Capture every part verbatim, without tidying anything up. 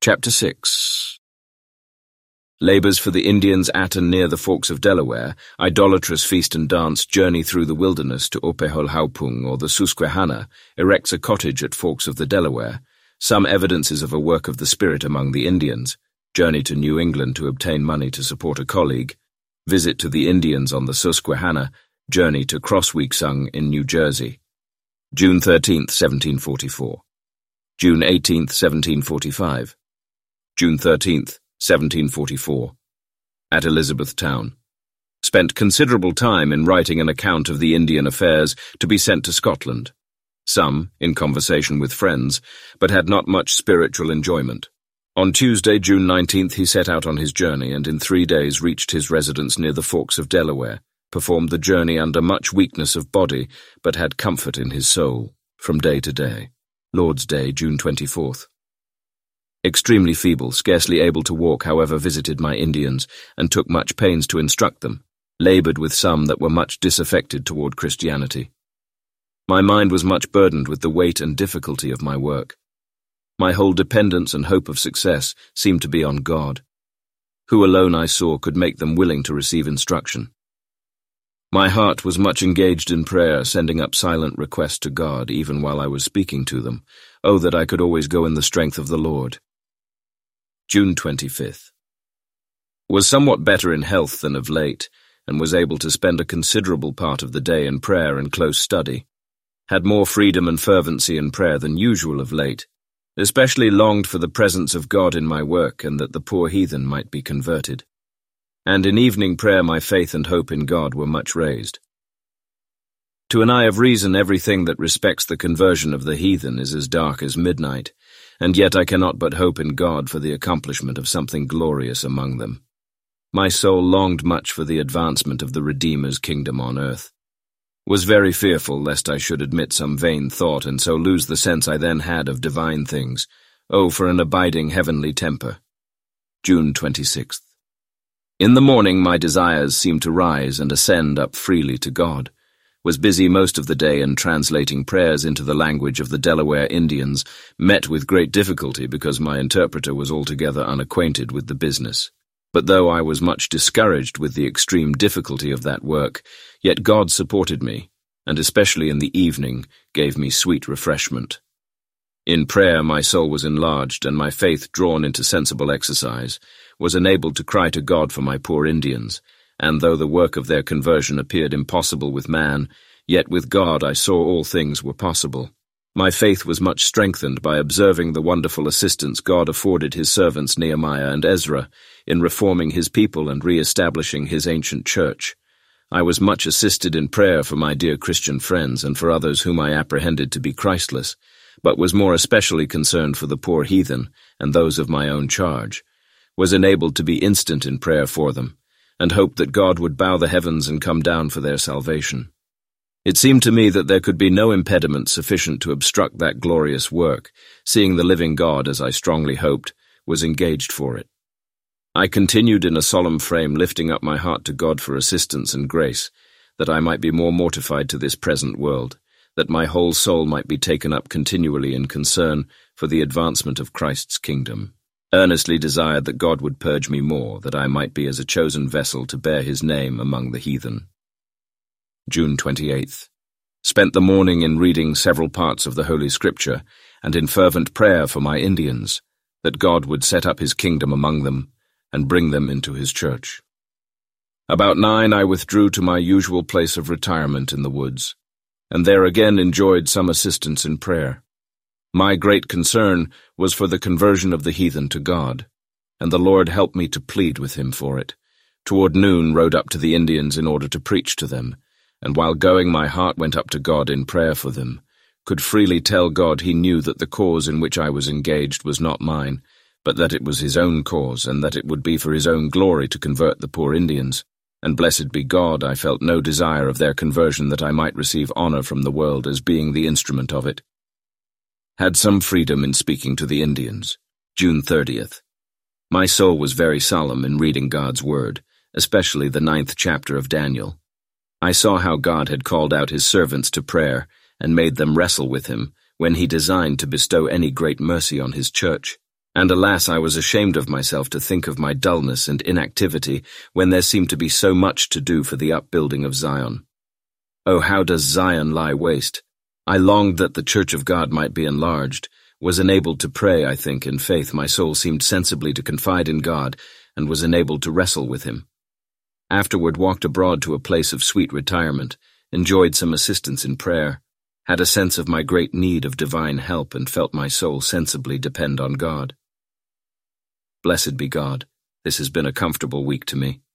Chapter six. Labors for the Indians at and near the Forks of Delaware, idolatrous feast and dance, journey through the wilderness to Opeholhaupung or the Susquehanna, erects a cottage at Forks of the Delaware, some evidences of a work of the Spirit among the Indians, journey to New England to obtain money to support a colleague, visit to the Indians on the Susquehanna, journey to Crossweeksung in New Jersey. June thirteenth, seventeen forty-four. June eighteenth, seventeen forty-five. June thirteenth, seventeen forty-four. At Elizabethtown. Spent considerable time in writing an account of the Indian affairs to be sent to Scotland. Some, in conversation with friends, but had not much spiritual enjoyment. On Tuesday, June nineteenth, he set out on his journey and in three days reached his residence near the Forks of Delaware, performed the journey under much weakness of body, but had comfort in his soul, from day to day. Lord's Day, June twenty-fourth. Extremely feeble, scarcely able to walk, however, visited my Indians, and took much pains to instruct them, laboured with some that were much disaffected toward Christianity. My mind was much burdened with the weight and difficulty of my work. My whole dependence and hope of success seemed to be on God, who alone I saw could make them willing to receive instruction. My heart was much engaged in prayer, sending up silent requests to God even while I was speaking to them. Oh, that I could always go in the strength of the Lord. June twenty-fifth. Was somewhat better in health than of late, and was able to spend a considerable part of the day in prayer and close study. Had more freedom and fervency in prayer than usual of late, especially longed for the presence of God in my work and that the poor heathen might be converted. And in evening prayer my faith and hope in God were much raised. To an eye of reason, everything that respects the conversion of the heathen is as dark as midnight, and yet I cannot but hope in God for the accomplishment of something glorious among them. My soul longed much for the advancement of the Redeemer's kingdom on earth. Was very fearful lest I should admit some vain thought and so lose the sense I then had of divine things. Oh, for an abiding heavenly temper. June twenty-sixth. In the morning my desires seemed to rise and ascend up freely to God. Was busy most of the day in translating prayers into the language of the Delaware Indians, met with great difficulty because my interpreter was altogether unacquainted with the business. But though I was much discouraged with the extreme difficulty of that work, yet God supported me, and especially in the evening gave me sweet refreshment. In prayer my soul was enlarged and my faith drawn into sensible exercise, was enabled to cry to God for my poor Indians, and though the work of their conversion appeared impossible with man, yet with God I saw all things were possible. My faith was much strengthened by observing the wonderful assistance God afforded his servants Nehemiah and Ezra in reforming his people and re-establishing his ancient church. I was much assisted in prayer for my dear Christian friends and for others whom I apprehended to be Christless, but was more especially concerned for the poor heathen and those of my own charge, was enabled to be instant in prayer for them, and hoped that God would bow the heavens and come down for their salvation. It seemed to me that there could be no impediment sufficient to obstruct that glorious work, seeing the living God, as I strongly hoped, was engaged for it. I continued in a solemn frame, lifting up my heart to God for assistance and grace, that I might be more mortified to this present world, that my whole soul might be taken up continually in concern for the advancement of Christ's kingdom. Earnestly desired that God would purge me more, that I might be as a chosen vessel to bear his name among the heathen. June twenty-eighth. Spent the morning in reading several parts of the Holy Scripture and in fervent prayer for my Indians, that God would set up his kingdom among them and bring them into his church. About nine I withdrew to my usual place of retirement in the woods, and there again enjoyed some assistance in prayer. My great concern was for the conversion of the heathen to God, and the Lord helped me to plead with him for it. Toward noon rode up to the Indians in order to preach to them, and while going my heart went up to God in prayer for them, could freely tell God he knew that the cause in which I was engaged was not mine, but that it was his own cause, and that it would be for his own glory to convert the poor Indians. And blessed be God, I felt no desire of their conversion that I might receive honor from the world as being the instrument of it. Had some freedom in speaking to the Indians. June thirtieth. My soul was very solemn in reading God's word, especially the ninth chapter of Daniel. I saw how God had called out his servants to prayer and made them wrestle with him when he designed to bestow any great mercy on his church, And alas, I was ashamed of myself to think of my dullness and inactivity when there seemed to be so much to do for the upbuilding of Zion. Oh, how does Zion lie waste! I longed that the Church of God might be enlarged, was enabled to pray, I think, in faith. My soul seemed sensibly to confide in God, and was enabled to wrestle with him. Afterward walked abroad to a place of sweet retirement, enjoyed some assistance in prayer, had a sense of my great need of divine help, and felt my soul sensibly depend on God. Blessed be God, this has been a comfortable week to me.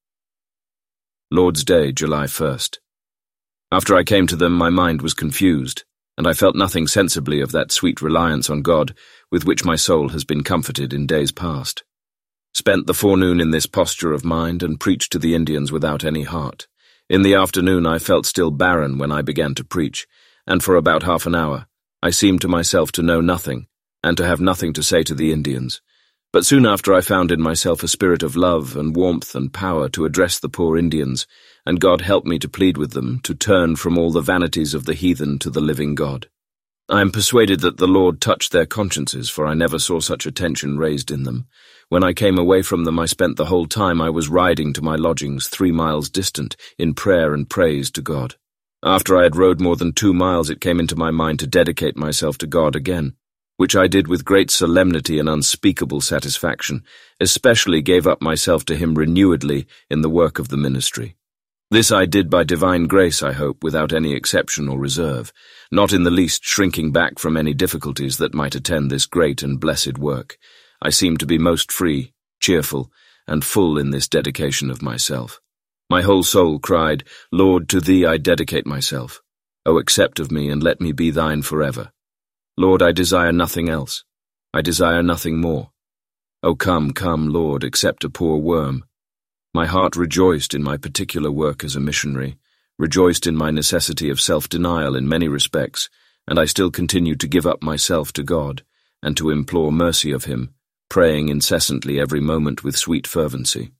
Lord's Day, July first. After I came to them, my mind was confused, and I felt nothing sensibly of that sweet reliance on God with which my soul has been comforted in days past. Spent the forenoon in this posture of mind and preached to the Indians without any heart. In the afternoon I felt still barren when I began to preach, and for about half an hour I seemed to myself to know nothing, and to have nothing to say to the Indians. But soon after I found in myself a spirit of love and warmth and power to address the poor Indians, and God helped me to plead with them to turn from all the vanities of the heathen to the living God. I am persuaded that the Lord touched their consciences, for I never saw such attention raised in them. When I came away from them, I spent the whole time I was riding to my lodgings three miles distant in prayer and praise to God. After I had rode more than two miles, it came into my mind to dedicate myself to God again, which I did with great solemnity and unspeakable satisfaction, especially gave up myself to him renewedly in the work of the ministry. This I did by divine grace, I hope, without any exception or reserve, not in the least shrinking back from any difficulties that might attend this great and blessed work. I seemed to be most free, cheerful, and full in this dedication of myself. My whole soul cried, Lord, to thee I dedicate myself. O accept of me, and let me be thine forever. Lord, I desire nothing else. I desire nothing more. O come, come, Lord, accept a poor worm. My heart rejoiced in my particular work as a missionary, rejoiced in my necessity of self-denial in many respects, and I still continued to give up myself to God, and to implore mercy of him, praying incessantly every moment with sweet fervency.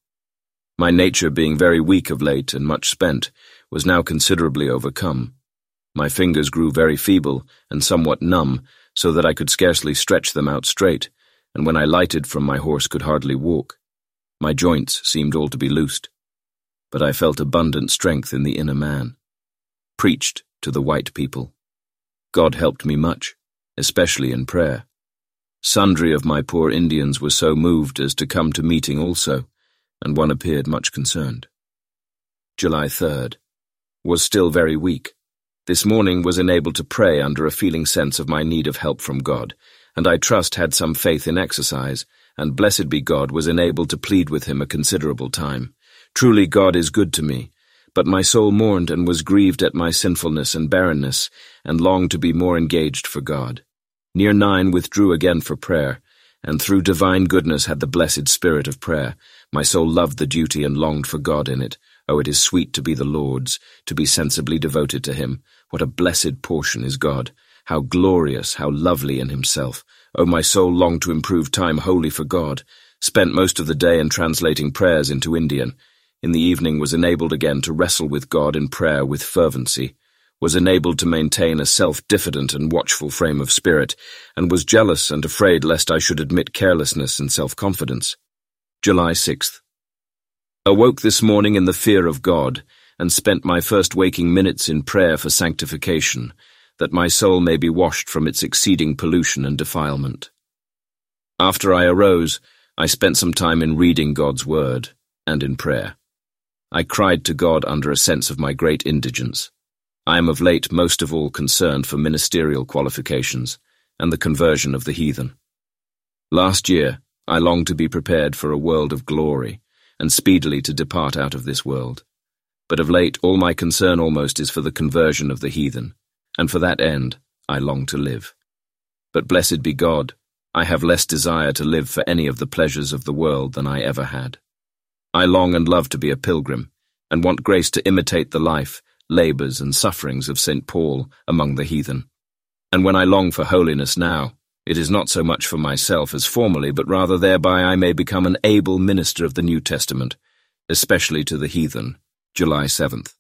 My nature, being very weak of late and much spent, was now considerably overcome. My fingers grew very feeble and somewhat numb, so that I could scarcely stretch them out straight, and when I lighted from my horse could hardly walk. My joints seemed all to be loosed, but I felt abundant strength in the inner man. Preached to the white people. God helped me much, especially in prayer. Sundry of my poor Indians were so moved as to come to meeting also, and one appeared much concerned. July third. Was still very weak. This morning was enabled to pray under a feeling sense of my need of help from God, and I trust had some faith in exercise, and blessed be God, was enabled to plead with him a considerable time. Truly God is good to me, but my soul mourned and was grieved at my sinfulness and barrenness, and longed to be more engaged for God. Near nine withdrew again for prayer, and through divine goodness had the blessed spirit of prayer. My soul loved the duty and longed for God in it. Oh, it is sweet to be the Lord's, to be sensibly devoted to him. What a blessed portion is God! How glorious, how lovely in himself! Oh, my soul longed to improve time wholly for God. Spent most of the day in translating prayers into Indian. In the evening was enabled again to wrestle with God in prayer with fervency. Was enabled to maintain a self-diffident and watchful frame of spirit, and was jealous and afraid lest I should admit carelessness and self-confidence. July sixth. Awoke this morning in the fear of God, and spent my first waking minutes in prayer for sanctification, that my soul may be washed from its exceeding pollution and defilement. After I arose, I spent some time in reading God's word, and in prayer. I cried to God under a sense of my great indigence. I am of late most of all concerned for ministerial qualifications, and the conversion of the heathen. Last year, I longed to be prepared for a world of glory, and speedily to depart out of this world. But of late all my concern almost is for the conversion of the heathen, and for that end I long to live. But blessed be God, I have less desire to live for any of the pleasures of the world than I ever had. I long and love to be a pilgrim, and want grace to imitate the life, labours and sufferings of Saint Paul among the heathen. And when I long for holiness now, it is not so much for myself as formerly, but rather thereby I may become an able minister of the New Testament, especially to the heathen. July seventh.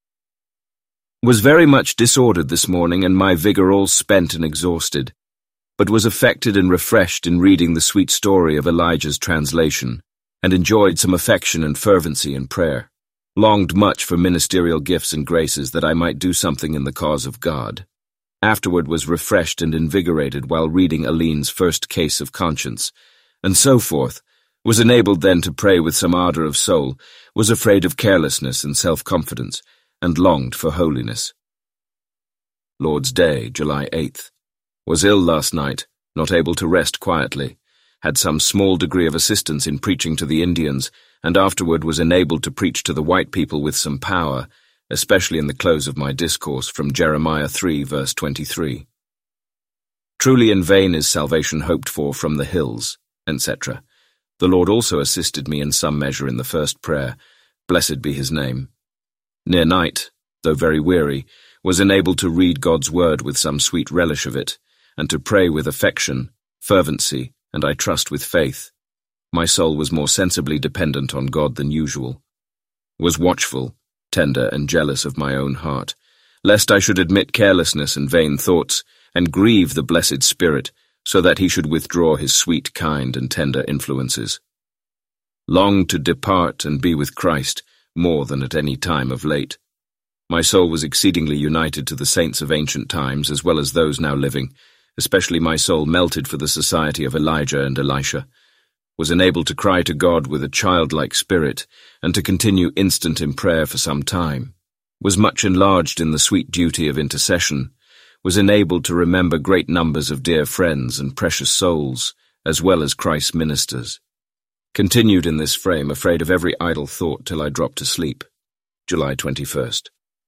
Was very much disordered this morning, and my vigour all spent and exhausted. but was affected and refreshed in reading the sweet story of Elijah's translation, and enjoyed some affection and fervency in prayer. Longed much for ministerial gifts and graces that I might do something in the cause of God. Afterward was refreshed and invigorated while reading Aline's first case of conscience, and so forth, was enabled then to pray with some ardor of soul, was afraid of carelessness and self-confidence, and longed for holiness. Lord's Day, July eighth. Was ill last night, not able to rest quietly, had some small degree of assistance in preaching to the Indians, and afterward was enabled to preach to the white people with some power, especially in the close of my discourse from Jeremiah three, verse twenty-three. Truly in vain is salvation hoped for from the hills, et cetera. The Lord also assisted me in some measure in the first prayer, blessed be his name. Near night, though very weary, was enabled to read God's word with some sweet relish of it, and to pray with affection, fervency, and I trust with faith. My soul was more sensibly dependent on God than usual. Was watchful, tender, and jealous of my own heart, lest I should admit carelessness and vain thoughts, and grieve the blessed Spirit, so that he should withdraw his sweet, kind, and tender influences. Longed to depart and be with Christ more than at any time of late. My soul was exceedingly united to the saints of ancient times as well as those now living, especially my soul melted for the society of Elijah and Elisha, was enabled to cry to God with a childlike spirit, and to continue instant in prayer for some time, was much enlarged in the sweet duty of intercession, was enabled to remember great numbers of dear friends and precious souls, as well as Christ's ministers. Continued in this frame, afraid of every idle thought till I dropped to sleep. July twenty-first.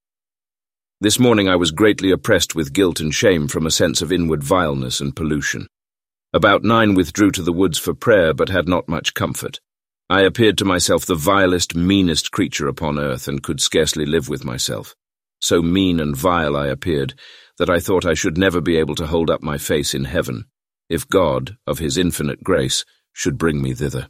This morning I was greatly oppressed with guilt and shame from a sense of inward vileness and pollution. About nine withdrew to the woods for prayer, but had not much comfort. I appeared to myself the vilest, meanest creature upon earth, and could scarcely live with myself. So mean and vile I appeared, that I thought I should never be able to hold up my face in heaven, if God, of his infinite grace, should bring me thither.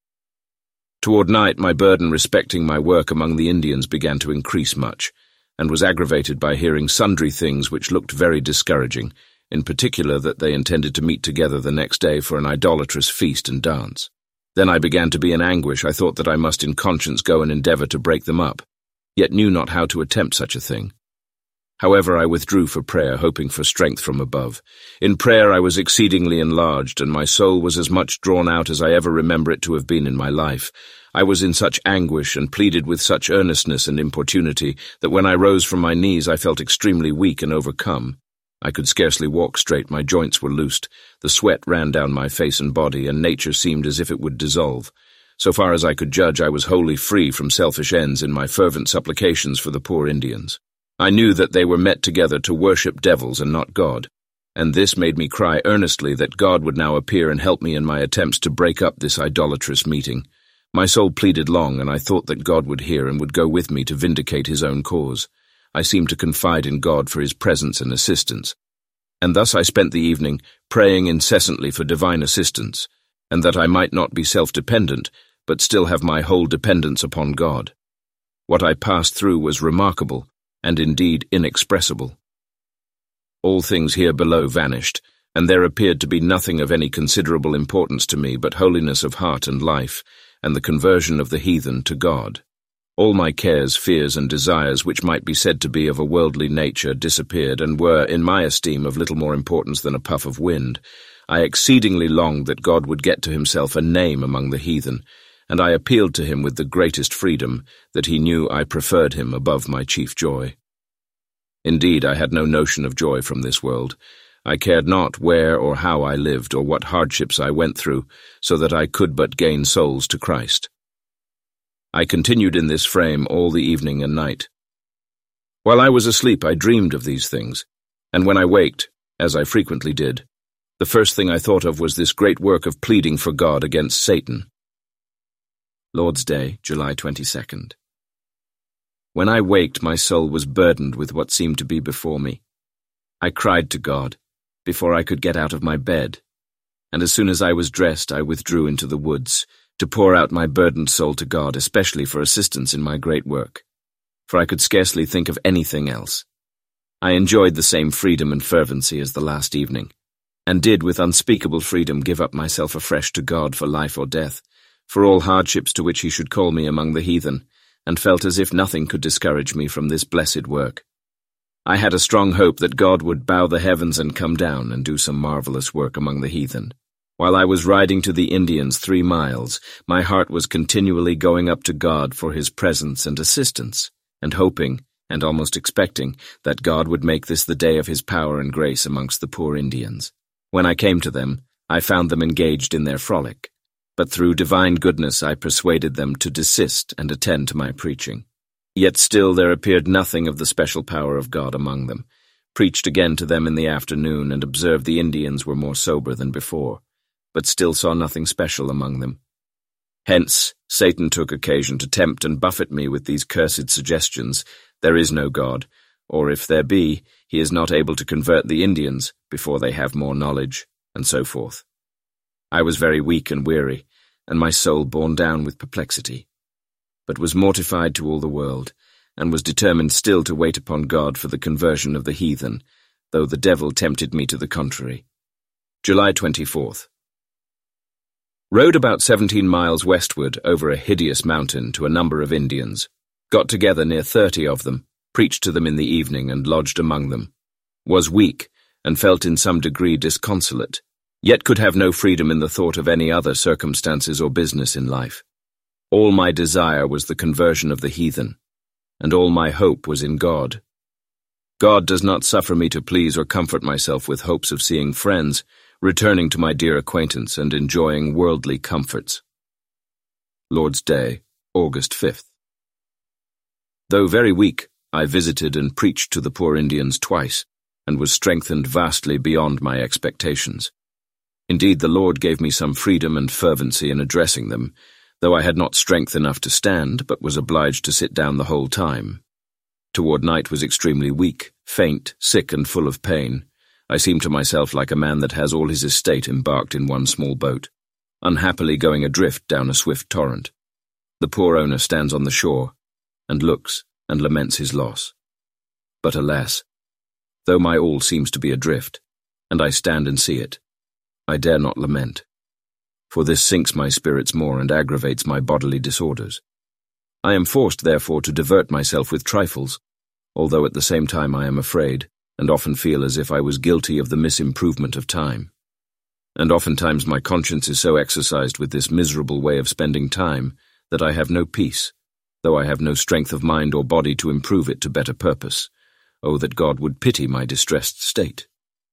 Toward night my burden respecting my work among the Indians began to increase much, and was aggravated by hearing sundry things which looked very discouraging, in particular that they intended to meet together the next day for an idolatrous feast and dance. Then I began to be in anguish. I thought that I must in conscience go and endeavor to break them up, yet knew not how to attempt such a thing. However, I withdrew for prayer, hoping for strength from above. In prayer I was exceedingly enlarged, and my soul was as much drawn out as I ever remember it to have been in my life. I was in such anguish, and pleaded with such earnestness and importunity, that when I rose from my knees I felt extremely weak and overcome. I could scarcely walk straight, my joints were loosed, the sweat ran down my face and body, and nature seemed as if it would dissolve. So far as I could judge, I was wholly free from selfish ends in my fervent supplications for the poor Indians. I knew that they were met together to worship devils and not God, and this made me cry earnestly that God would now appear and help me in my attempts to break up this idolatrous meeting. My soul pleaded long, and I thought that God would hear and would go with me to vindicate his own cause. I seemed to confide in God for his presence and assistance, and thus I spent the evening praying incessantly for divine assistance, and that I might not be self-dependent, but still have my whole dependence upon God. What I passed through was remarkable, and indeed inexpressible. All things here below vanished, and there appeared to be nothing of any considerable importance to me but holiness of heart and life, and the conversion of the heathen to God. All my cares, fears, and desires, which might be said to be of a worldly nature, disappeared, and were, in my esteem, of little more importance than a puff of wind. I exceedingly longed that God would get to himself a name among the heathen, and I appealed to him with the greatest freedom, that he knew I preferred him above my chief joy. Indeed, I had no notion of joy from this world. I cared not where or how I lived, or what hardships I went through, so that I could but gain souls to Christ. I continued in this frame all the evening and night. While I was asleep, I dreamed of these things, and when I waked, as I frequently did, the first thing I thought of was this great work of pleading for God against Satan. Lord's Day, July twenty-second. When I waked, my soul was burdened with what seemed to be before me. I cried to God, before I could get out of my bed, and as soon as I was dressed, I withdrew into the woods, to pour out my burdened soul to God, especially for assistance in my great work, for I could scarcely think of anything else. I enjoyed the same freedom and fervency as the last evening. and did with unspeakable freedom give up myself afresh to God for life or death, for all hardships to which he should call me among the heathen, and felt as if nothing could discourage me from this blessed work. I had a strong hope that God would bow the heavens and come down and do some marvelous work among the heathen. While I was riding to the Indians three miles, my heart was continually going up to God for his presence and assistance, and hoping, and almost expecting, that God would make this the day of his power and grace amongst the poor Indians. When I came to them, I found them engaged in their frolic, but through divine goodness I persuaded them to desist and attend to my preaching. Yet still there appeared nothing of the special power of God among them. Preached again to them in the afternoon, and observed the Indians were more sober than before, but still saw nothing special among them. Hence, Satan took occasion to tempt and buffet me with these cursed suggestions: there is no God, or if there be, he is not able to convert the Indians before they have more knowledge, and so forth. I was very weak and weary, and my soul borne down with perplexity, but was mortified to all the world, and was determined still to wait upon God for the conversion of the heathen, though the devil tempted me to the contrary. July twenty-fourth. Rode about seventeen miles westward over a hideous mountain to a number of Indians, got together near thirty of them, preached to them in the evening, and lodged among them. Was weak, and felt in some degree disconsolate, yet could have no freedom in the thought of any other circumstances or business in life. All my desire was the conversion of the heathen, and all my hope was in God. God does not suffer me to please or comfort myself with hopes of seeing friends, returning to my dear acquaintance, and enjoying worldly comforts. Lord's Day, August fifth. Though very weak, I visited and preached to the poor Indians twice, and was strengthened vastly beyond my expectations. Indeed, the Lord gave me some freedom and fervency in addressing them, though I had not strength enough to stand, but was obliged to sit down the whole time. Toward night was extremely weak, faint, sick, and full of pain. I seemed to myself like a man that has all his estate embarked in one small boat, unhappily going adrift down a swift torrent. The poor owner stands on the shore, and looks and laments his loss. But alas, though my all seems to be adrift, and I stand and see it, I dare not lament, for this sinks my spirits more and aggravates my bodily disorders. I am forced, therefore, to divert myself with trifles, although at the same time I am afraid, and often feel as if I was guilty of the misimprovement of time. And oftentimes my conscience is so exercised with this miserable way of spending time that I have no peace, though I have no strength of mind or body to improve it to better purpose. Oh, that God would pity my distressed state.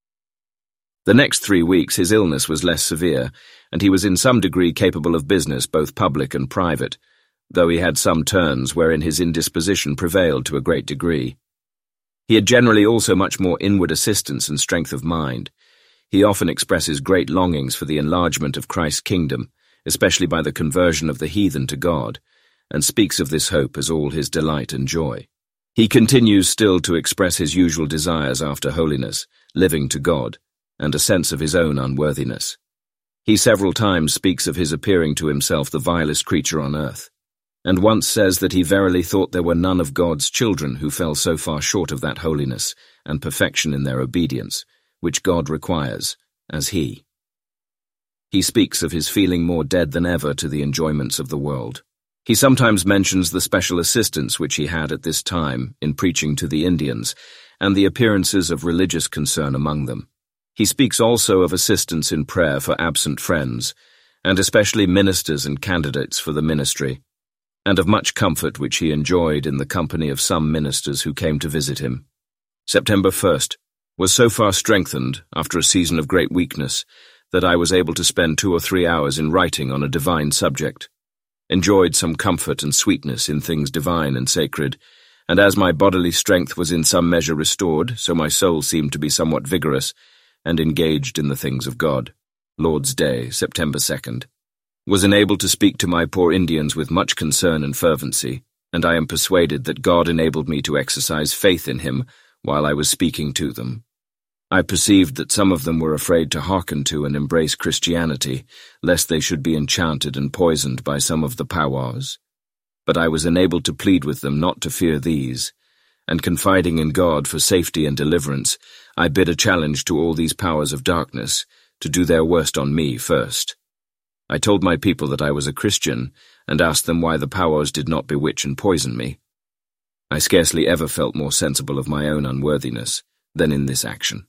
The next three weeks his illness was less severe, and he was in some degree capable of business, both public and private, though he had some turns wherein his indisposition prevailed to a great degree. He had generally also much more inward assistance and strength of mind. He often expresses great longings for the enlargement of Christ's kingdom, especially by the conversion of the heathen to God, and speaks of this hope as all his delight and joy. He continues still to express his usual desires after holiness, living to God, and a sense of his own unworthiness. He several times speaks of his appearing to himself the vilest creature on earth, and once says that he verily thought there were none of God's children who fell so far short of that holiness and perfection in their obedience, which God requires, as he. He speaks of his feeling more dead than ever to the enjoyments of the world. He sometimes mentions the special assistance which he had at this time in preaching to the Indians, and the appearances of religious concern among them. He speaks also of assistance in prayer for absent friends, and especially ministers and candidates for the ministry, and of much comfort which he enjoyed in the company of some ministers who came to visit him. September first was so far strengthened, after a season of great weakness, that I was able to spend two or three hours in writing on a divine subject, enjoyed some comfort and sweetness in things divine and sacred, and as my bodily strength was in some measure restored, so my soul seemed to be somewhat vigorous, and engaged in the things of God. Lord's Day, September second. Was enabled to speak to my poor Indians with much concern and fervency, and I am persuaded that God enabled me to exercise faith in him while I was speaking to them. I perceived that some of them were afraid to hearken to and embrace Christianity, lest they should be enchanted and poisoned by some of the powwows. But I was enabled to plead with them not to fear these, and confiding in God for safety and deliverance, I bid a challenge to all these powers of darkness to do their worst on me first. I told my people that I was a Christian, and asked them why the powers did not bewitch and poison me. I scarcely ever felt more sensible of my own unworthiness than in this action.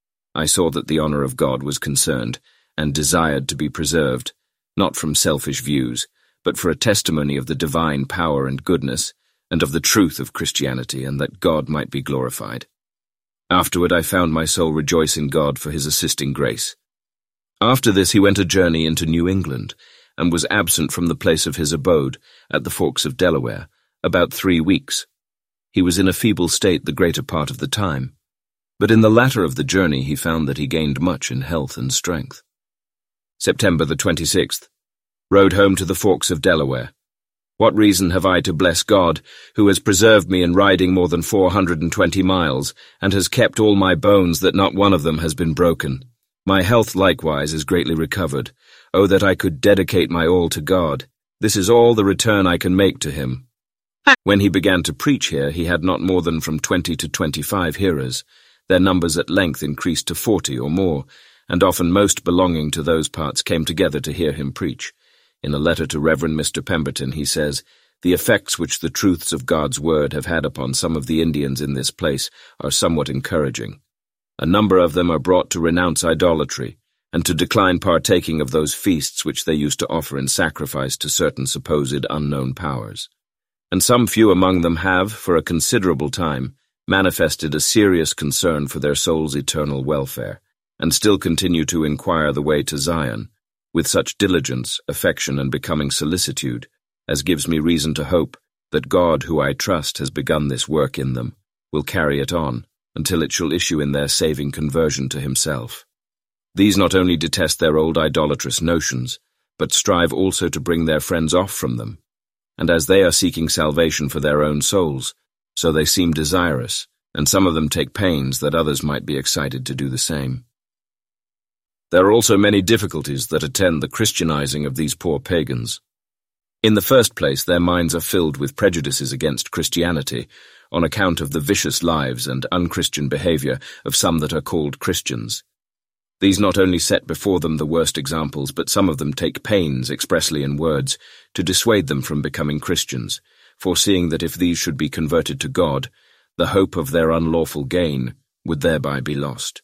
I saw that the honor of God was concerned, and desired to be preserved, not from selfish views, but for a testimony of the divine power and goodness, and of the truth of Christianity, and that God might be glorified. Afterward I found my soul rejoice in God for his assisting grace. After this he went a journey into New England, and was absent from the place of his abode, at the Forks of Delaware, about three weeks. He was in a feeble state the greater part of the time, but in the latter of the journey he found that he gained much in health and strength. September the twenty-sixth. Rode home to the Forks of Delaware. What reason have I to bless God, who has preserved me in riding more than four hundred and twenty miles, and has kept all my bones that not one of them has been broken? My health likewise is greatly recovered. Oh, that I could dedicate my all to God. This is all the return I can make to him. When he began to preach here, he had not more than from twenty to twenty-five hearers. Their numbers at length increased to forty or more, and often most belonging to those parts came together to hear him preach. In a letter to Reverend Mister Pemberton he says, "The effects which the truths of God's word have had upon some of the Indians in this place are somewhat encouraging. A number of them are brought to renounce idolatry, and to decline partaking of those feasts which they used to offer in sacrifice to certain supposed unknown powers. And some few among them have, for a considerable time, manifested a serious concern for their soul's eternal welfare, and still continue to inquire the way to Zion, with such diligence, affection, and becoming solicitude, as gives me reason to hope that God, who I trust has begun this work in them, will carry it on, until it shall issue in their saving conversion to himself. These not only detest their old idolatrous notions, but strive also to bring their friends off from them. And as they are seeking salvation for their own souls, so they seem desirous, and some of them take pains that others might be excited to do the same. There are also many difficulties that attend the Christianizing of these poor pagans. In the first place, their minds are filled with prejudices against Christianity, on account of the vicious lives and unchristian behavior of some that are called Christians. These not only set before them the worst examples, but some of them take pains, expressly in words, to dissuade them from becoming Christians, foreseeing that if these should be converted to God, the hope of their unlawful gain would thereby be lost.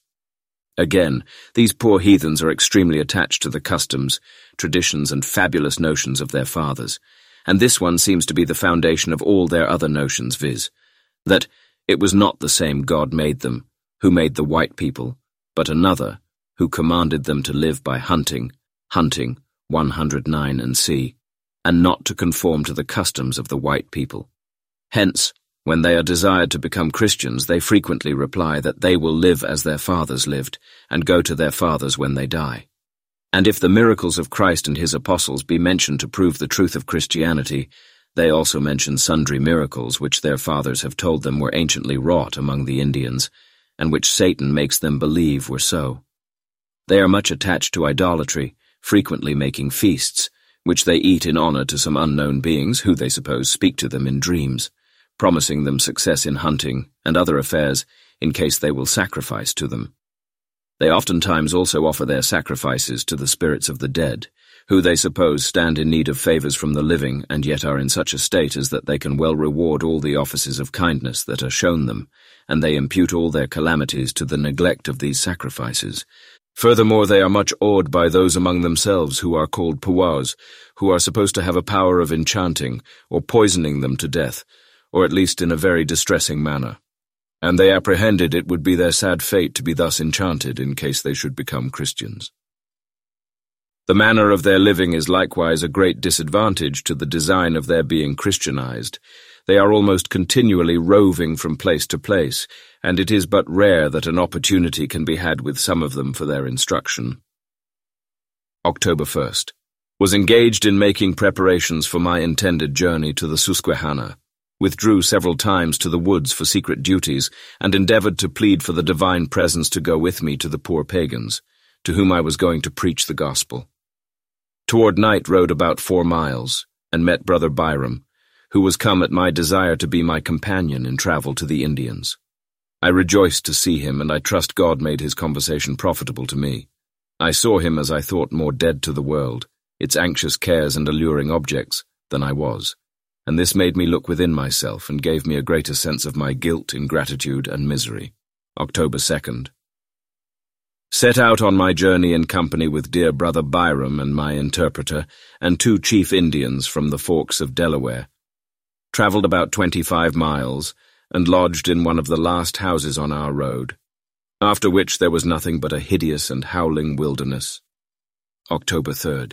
Again, these poor heathens are extremely attached to the customs, traditions, and fabulous notions of their fathers, and this one seems to be the foundation of all their other notions, viz., that it was not the same God made them, who made the white people, but another, who commanded them to live by hunting, hunting, one hundred nine and C, and not to conform to the customs of the white people. Hence, when they are desired to become Christians, they frequently reply that they will live as their fathers lived, and go to their fathers when they die. And if the miracles of Christ and his apostles be mentioned to prove the truth of Christianity, they also mention sundry miracles which their fathers have told them were anciently wrought among the Indians, and which Satan makes them believe were so. They are much attached to idolatry, frequently making feasts, which they eat in honor to some unknown beings who they suppose speak to them in dreams, promising them success in hunting and other affairs in case they will sacrifice to them. They oftentimes also offer their sacrifices to the spirits of the dead, who they suppose stand in need of favors from the living and yet are in such a state as that they can well reward all the offices of kindness that are shown them, and they impute all their calamities to the neglect of these sacrifices. Furthermore, they are much awed by those among themselves who are called Powwows, who are supposed to have a power of enchanting or poisoning them to death, or at least in a very distressing manner. And they apprehended it would be their sad fate to be thus enchanted in case they should become Christians. The manner of their living is likewise a great disadvantage to the design of their being Christianized. They are almost continually roving from place to place, and it is but rare that an opportunity can be had with some of them for their instruction. October first. Was engaged in making preparations for my intended journey to the Susquehanna. Withdrew several times to the woods for secret duties, and endeavored to plead for the divine presence to go with me to the poor pagans, to whom I was going to preach the gospel. Toward night rode about four miles, and met Brother Byram, who was come at my desire to be my companion in travel to the Indians. I rejoiced to see him, and I trust God made his conversation profitable to me. I saw him as I thought more dead to the world, its anxious cares and alluring objects, than I was, and this made me look within myself and gave me a greater sense of my guilt, ingratitude, and misery. October second. Set out on my journey in company with dear brother Byram and my interpreter, and two chief Indians from the forks of Delaware. Travelled about twenty-five miles, and lodged in one of the last houses on our road, after which there was nothing but a hideous and howling wilderness. October third.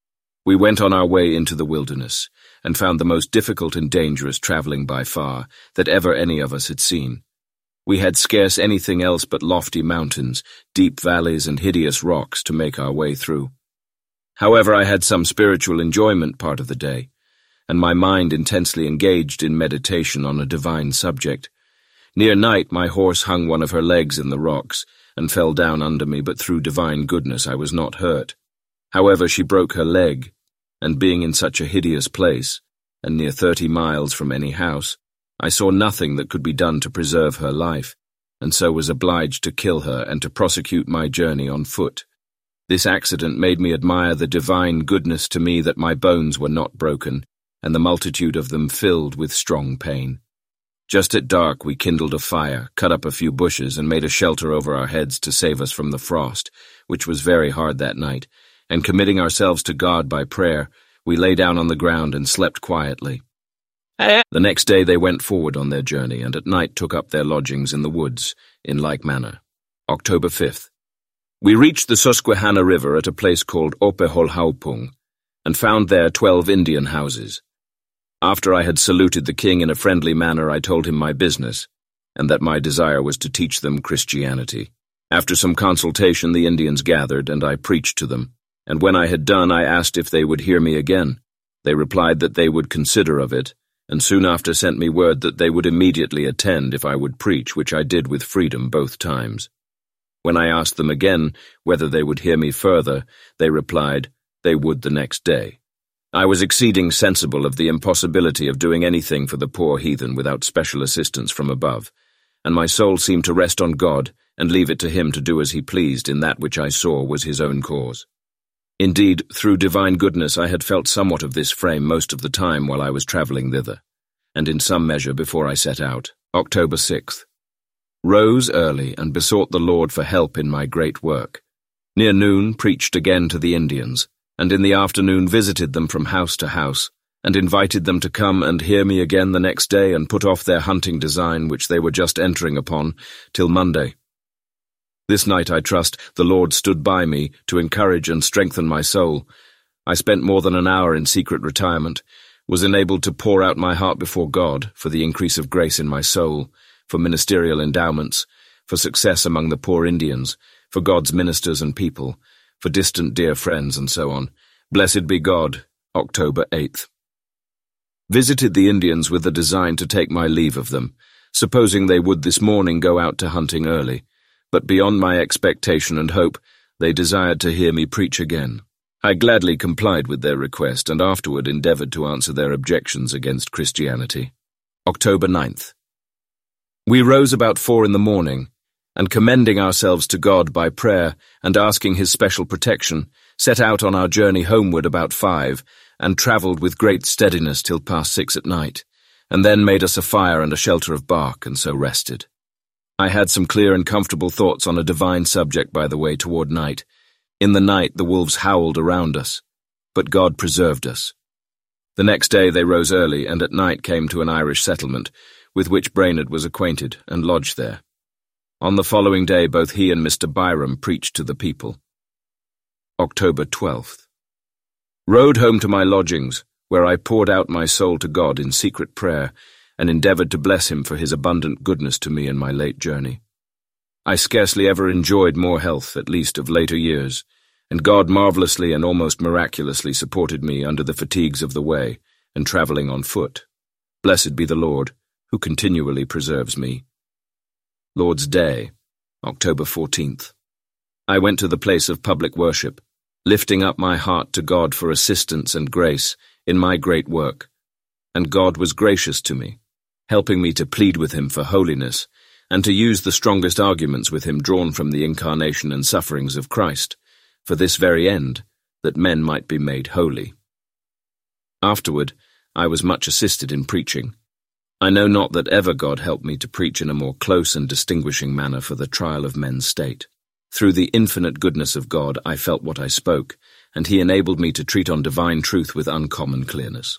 We went on our way into the wilderness, and found the most difficult and dangerous travelling by far that ever any of us had seen. We had scarce anything else but lofty mountains, deep valleys, and hideous rocks to make our way through. However, I had some spiritual enjoyment part of the day, and my mind intensely engaged in meditation on a divine subject. Near night my horse hung one of her legs in the rocks, and fell down under me, but through divine goodness I was not hurt. However, she broke her leg, and being in such a hideous place, and near thirty miles from any house, I saw nothing that could be done to preserve her life, and so was obliged to kill her and to prosecute my journey on foot. This accident made me admire the divine goodness to me that my bones were not broken, and the multitude of them filled with strong pain. Just at dark we kindled a fire, cut up a few bushes, and made a shelter over our heads to save us from the frost, which was very hard that night, and committing ourselves to God by prayer, we lay down on the ground and slept quietly. The next day they went forward on their journey, and at night took up their lodgings in the woods, in like manner. October fifth. We reached the Susquehanna River at a place called Opeholhaupung, and found there twelve Indian houses. After I had saluted the king in a friendly manner, I told him my business, and that my desire was to teach them Christianity. After some consultation the Indians gathered, and I preached to them, and when I had done I asked if they would hear me again. They replied that they would consider of it, and soon after sent me word that they would immediately attend if I would preach, which I did with freedom both times. When I asked them again whether they would hear me further, they replied they would the next day. I was exceeding sensible of the impossibility of doing anything for the poor heathen without special assistance from above, and my soul seemed to rest on God and leave it to him to do as he pleased in that which I saw was his own cause. Indeed, through divine goodness I had felt somewhat of this frame most of the time while I was travelling thither, and in some measure before I set out. October sixth. Rose early and besought the Lord for help in my great work. Near noon preached again to the Indians, and in the afternoon visited them from house to house, and invited them to come and hear me again the next day and put off their hunting design which they were just entering upon, till Monday. This night, I trust, the Lord stood by me to encourage and strengthen my soul. I spent more than an hour in secret retirement, was enabled to pour out my heart before God for the increase of grace in my soul, for ministerial endowments, for success among the poor Indians, for God's ministers and people, for distant dear friends, and so on. Blessed be God. October eighth. Visited the Indians with the design to take my leave of them, supposing they would this morning go out to hunting early, but beyond my expectation and hope, they desired to hear me preach again. I gladly complied with their request, and afterward endeavoured to answer their objections against Christianity. October ninth. We rose about four in the morning, and commending ourselves to God by prayer and asking his special protection, set out on our journey homeward about five, and travelled with great steadiness till past six at night, and then made us a fire and a shelter of bark, and so rested. I had some clear and comfortable thoughts on a divine subject by the way toward night. In the night the wolves howled around us, but God preserved us. The next day they rose early, and at night came to an Irish settlement, with which Brainerd was acquainted, and lodged there. On the following day both he and Mister Byram preached to the people. October twelfth. Rode home to my lodgings, where I poured out my soul to God in secret prayer, and endeavoured to bless him for his abundant goodness to me in my late journey. I scarcely ever enjoyed more health, at least of later years, and God marvellously and almost miraculously supported me under the fatigues of the way, and travelling on foot. Blessed be the Lord, who continually preserves me. Lord's Day, October fourteenth. I went to the place of public worship, lifting up my heart to God for assistance and grace in my great work. and God was gracious to me, helping me to plead with him for holiness, and to use the strongest arguments with him drawn from the incarnation and sufferings of Christ, for this very end, that men might be made holy. Afterward, I was much assisted in preaching. I know not that ever God helped me to preach in a more close and distinguishing manner for the trial of men's state. Through the infinite goodness of God, I felt what I spoke, and he enabled me to treat on divine truth with uncommon clearness.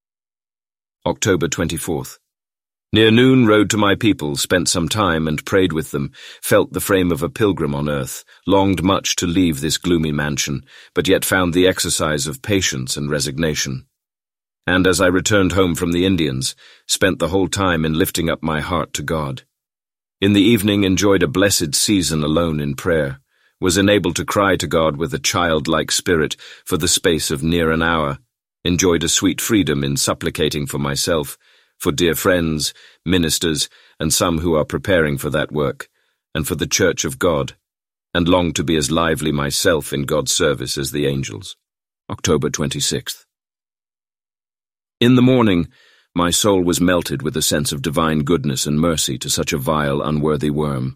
October twenty-fourth. Near noon rode to my people, spent some time and prayed with them, felt the frame of a pilgrim on earth, longed much to leave this gloomy mansion, but yet found the exercise of patience and resignation. And as I returned home from the Indians, spent the whole time in lifting up my heart to God. In the evening enjoyed a blessed season alone in prayer, was enabled to cry to God with a childlike spirit for the space of near an hour, enjoyed a sweet freedom in supplicating for myself, for dear friends, ministers, and some who are preparing for that work, and for the Church of God, and longed to be as lively myself in God's service as the angels. October twenty-sixth. In the morning, my soul was melted with a sense of divine goodness and mercy to such a vile, unworthy worm.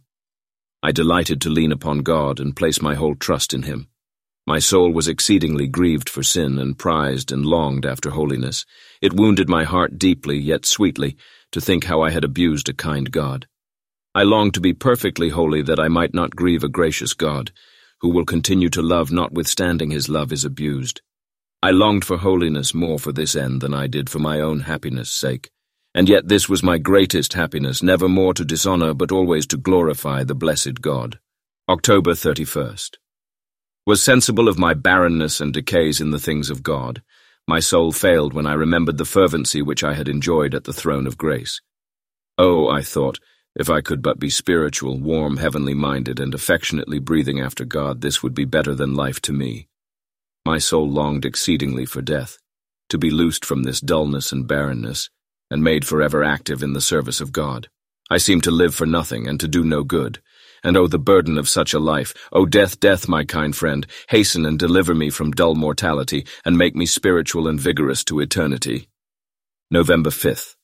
I delighted to lean upon God and place my whole trust in him. My soul was exceedingly grieved for sin and prized and longed after holiness. It wounded my heart deeply, yet sweetly, to think how I had abused a kind God. I longed to be perfectly holy that I might not grieve a gracious God, who will continue to love notwithstanding his love is abused. I longed for holiness more for this end than I did for my own happiness' sake, and yet this was my greatest happiness, never more to dishonor but always to glorify the blessed God. October thirty-first. Was sensible of my barrenness and decays in the things of God. My soul failed when I remembered the fervency which I had enjoyed at the throne of grace. Oh, I thought, if I could but be spiritual, warm, heavenly-minded, and affectionately breathing after God, this would be better than life to me. My soul longed exceedingly for death, to be loosed from this dullness and barrenness, and made forever active in the service of God. I seemed to live for nothing and to do no good. And oh, the burden of such a life! O death, death, my kind friend, hasten and deliver me from dull mortality, and make me spiritual and vigorous to eternity. November fifth.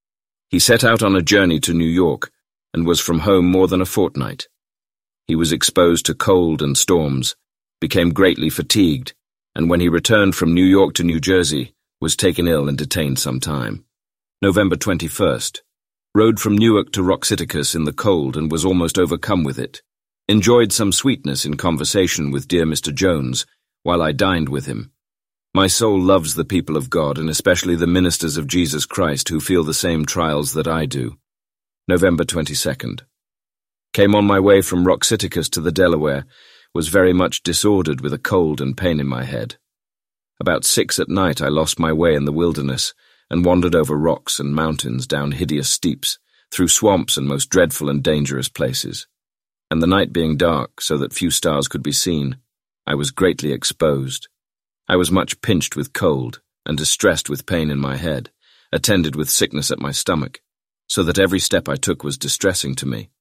He set out on a journey to New York, and was from home more than a fortnight. He was exposed to cold and storms, became greatly fatigued, and when he returned from New York to New Jersey, was taken ill and detained some time. November twenty-first. Rode from Newark to Roxiticus in the cold and was almost overcome with it. Enjoyed some sweetness in conversation with dear Mister Jones, while I dined with him. My soul loves the people of God, and especially the ministers of Jesus Christ who feel the same trials that I do. November twenty-second. Came on my way from Roxiticus to the Delaware, was very much disordered with a cold and pain in my head. About six at night I lost my way in the wilderness, and wandered over rocks and mountains down hideous steeps, through swamps and most dreadful and dangerous places. And the night being dark, so that few stars could be seen, I was greatly exposed. I was much pinched with cold, and distressed with pain in my head, attended with sickness at my stomach, so that every step I took was distressing to me.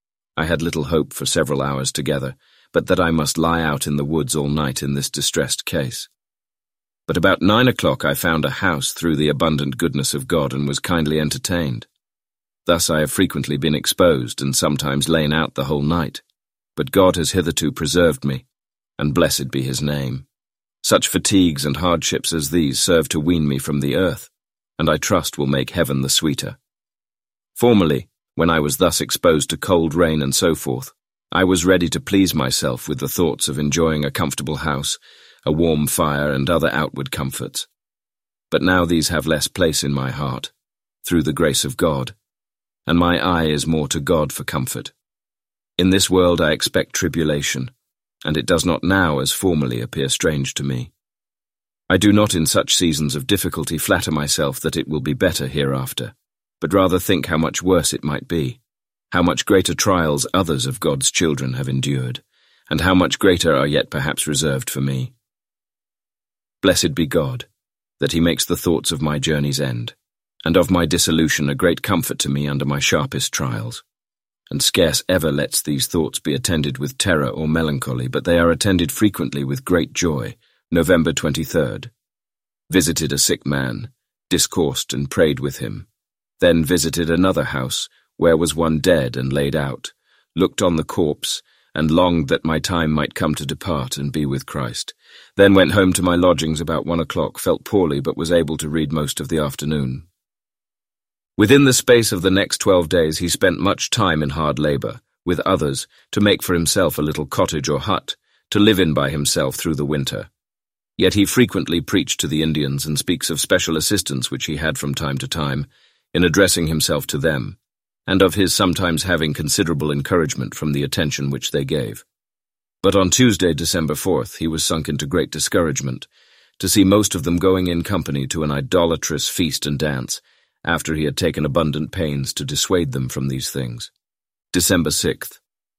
I had little hope for several hours together, but that I must lie out in the woods all night in this distressed case. But about nine o'clock I found a house through the abundant goodness of God, and was kindly entertained. Thus I have frequently been exposed, and sometimes lain out the whole night. But God has hitherto preserved me, and blessed be his name. Such fatigues and hardships as these serve to wean me from the earth, and I trust will make heaven the sweeter. Formerly, when I was thus exposed to cold rain and so forth, I was ready to please myself with the thoughts of enjoying a comfortable house, a warm fire, and other outward comforts. But now these have less place in my heart, through the grace of God, and my eye is more to God for comfort. In this world I expect tribulation, and it does not now, as formerly, appear strange to me. I do not in such seasons of difficulty flatter myself that it will be better hereafter, but rather think how much worse it might be, how much greater trials others of God's children have endured, and how much greater are yet perhaps reserved for me. Blessed be God, that he makes the thoughts of my journey's end, and of my dissolution a great comfort to me under my sharpest trials, and scarce ever lets these thoughts be attended with terror or melancholy, but they are attended frequently with great joy. November twenty-third. Visited a sick man, discoursed and prayed with him, then visited another house, where was one dead and laid out, looked on the corpse, and longed that my time might come to depart and be with Christ. Then went home to my lodgings about one o'clock, felt poorly, but was able to read most of the afternoon. Within the space of the next twelve days he spent much time in hard labour, with others, to make for himself a little cottage or hut, to live in by himself through the winter. Yet he frequently preached to the Indians and speaks of special assistance which he had from time to time, in addressing himself to them, and of his sometimes having considerable encouragement from the attention which they gave. But on Tuesday, December fourth, he was sunk into great discouragement, to see most of them going in company to an idolatrous feast and dance, after he had taken abundant pains to dissuade them from these things. December sixth.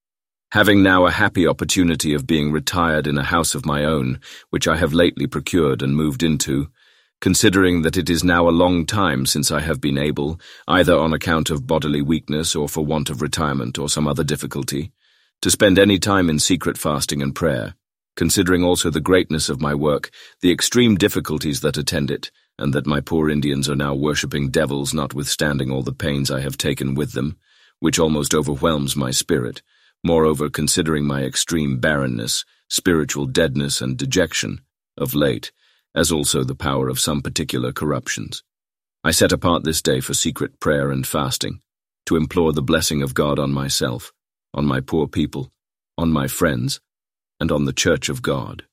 Having now a happy opportunity of being retired in a house of my own, which I have lately procured and moved into, considering that it is now a long time since I have been able, either on account of bodily weakness or for want of retirement or some other difficulty, to spend any time in secret fasting and prayer, considering also the greatness of my work, the extreme difficulties that attend it, and that my poor Indians are now worshipping devils notwithstanding all the pains I have taken with them, which almost overwhelms my spirit, moreover considering my extreme barrenness, spiritual deadness and dejection, of late, as also the power of some particular corruptions. I set apart this day for secret prayer and fasting, to implore the blessing of God on myself, on my poor people, on my friends, and on the Church of God.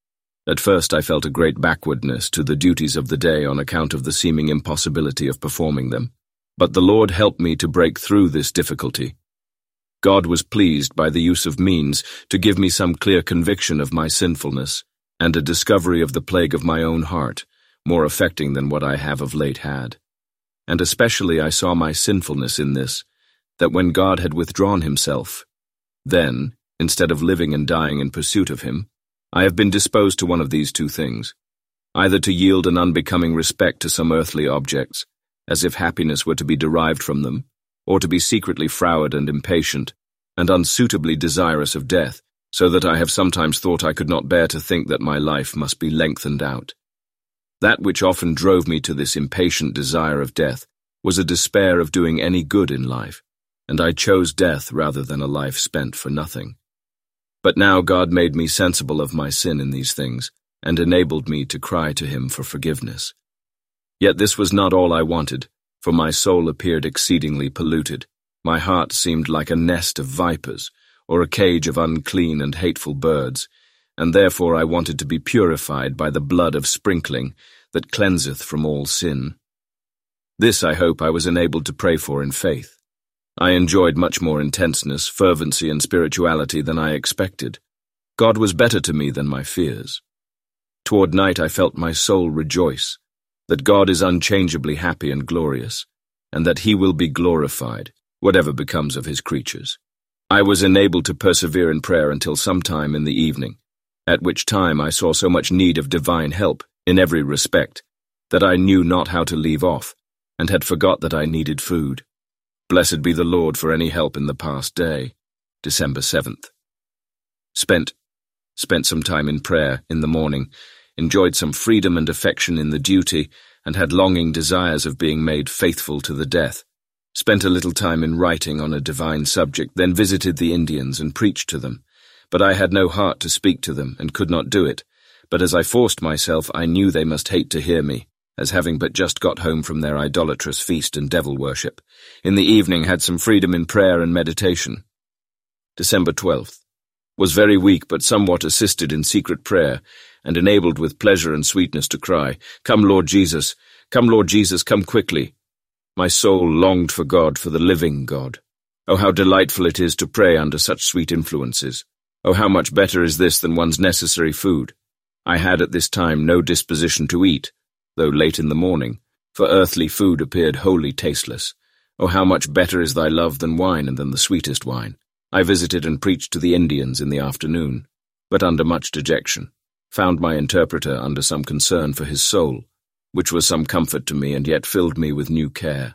At first I felt a great backwardness to the duties of the day on account of the seeming impossibility of performing them, but the Lord helped me to break through this difficulty. God was pleased by the use of means to give me some clear conviction of my sinfulness, and a discovery of the plague of my own heart, more affecting than what I have of late had. And especially I saw my sinfulness in this, that when God had withdrawn himself, then, instead of living and dying in pursuit of him, I have been disposed to one of these two things, either to yield an unbecoming respect to some earthly objects, as if happiness were to be derived from them, or to be secretly froward and impatient, and unsuitably desirous of death, so that I have sometimes thought I could not bear to think that my life must be lengthened out. That which often drove me to this impatient desire of death was a despair of doing any good in life, and I chose death rather than a life spent for nothing. But now God made me sensible of my sin in these things, and enabled me to cry to him for forgiveness. Yet this was not all I wanted, for my soul appeared exceedingly polluted. My heart seemed like a nest of vipers, or a cage of unclean and hateful birds, and therefore I wanted to be purified by the blood of sprinkling that cleanseth from all sin. This I hope I was enabled to pray for in faith. I enjoyed much more intenseness, fervency, and spirituality than I expected. God was better to me than my fears. Toward night I felt my soul rejoice, that God is unchangeably happy and glorious, and that he will be glorified, whatever becomes of his creatures. I was enabled to persevere in prayer until some time in the evening, at which time I saw so much need of divine help, in every respect, that I knew not how to leave off, and had forgot that I needed food. Blessed be the Lord for any help in the past day. December seventh. Spent, spent some time in prayer in the morning, enjoyed some freedom and affection in the duty, and had longing desires of being made faithful to the death. Spent a little time in writing on a divine subject, then visited the Indians and preached to them. But I had no heart to speak to them, and could not do it. But as I forced myself, I knew they must hate to hear me, as having but just got home from their idolatrous feast and devil worship. In the evening had some freedom in prayer and meditation. December twelfth. Was very weak, but somewhat assisted in secret prayer, and enabled with pleasure and sweetness to cry, Come, Lord Jesus! Come, Lord Jesus, come quickly! My soul longed for God, for the living God. Oh, how delightful it is to pray under such sweet influences! Oh, how much better is this than one's necessary food! I had at this time no disposition to eat, though late in the morning, for earthly food appeared wholly tasteless. Oh, how much better is thy love than wine, and than the sweetest wine! I visited and preached to the Indians in the afternoon, but under much dejection, found my interpreter under some concern for his soul, which was some comfort to me and yet filled me with new care.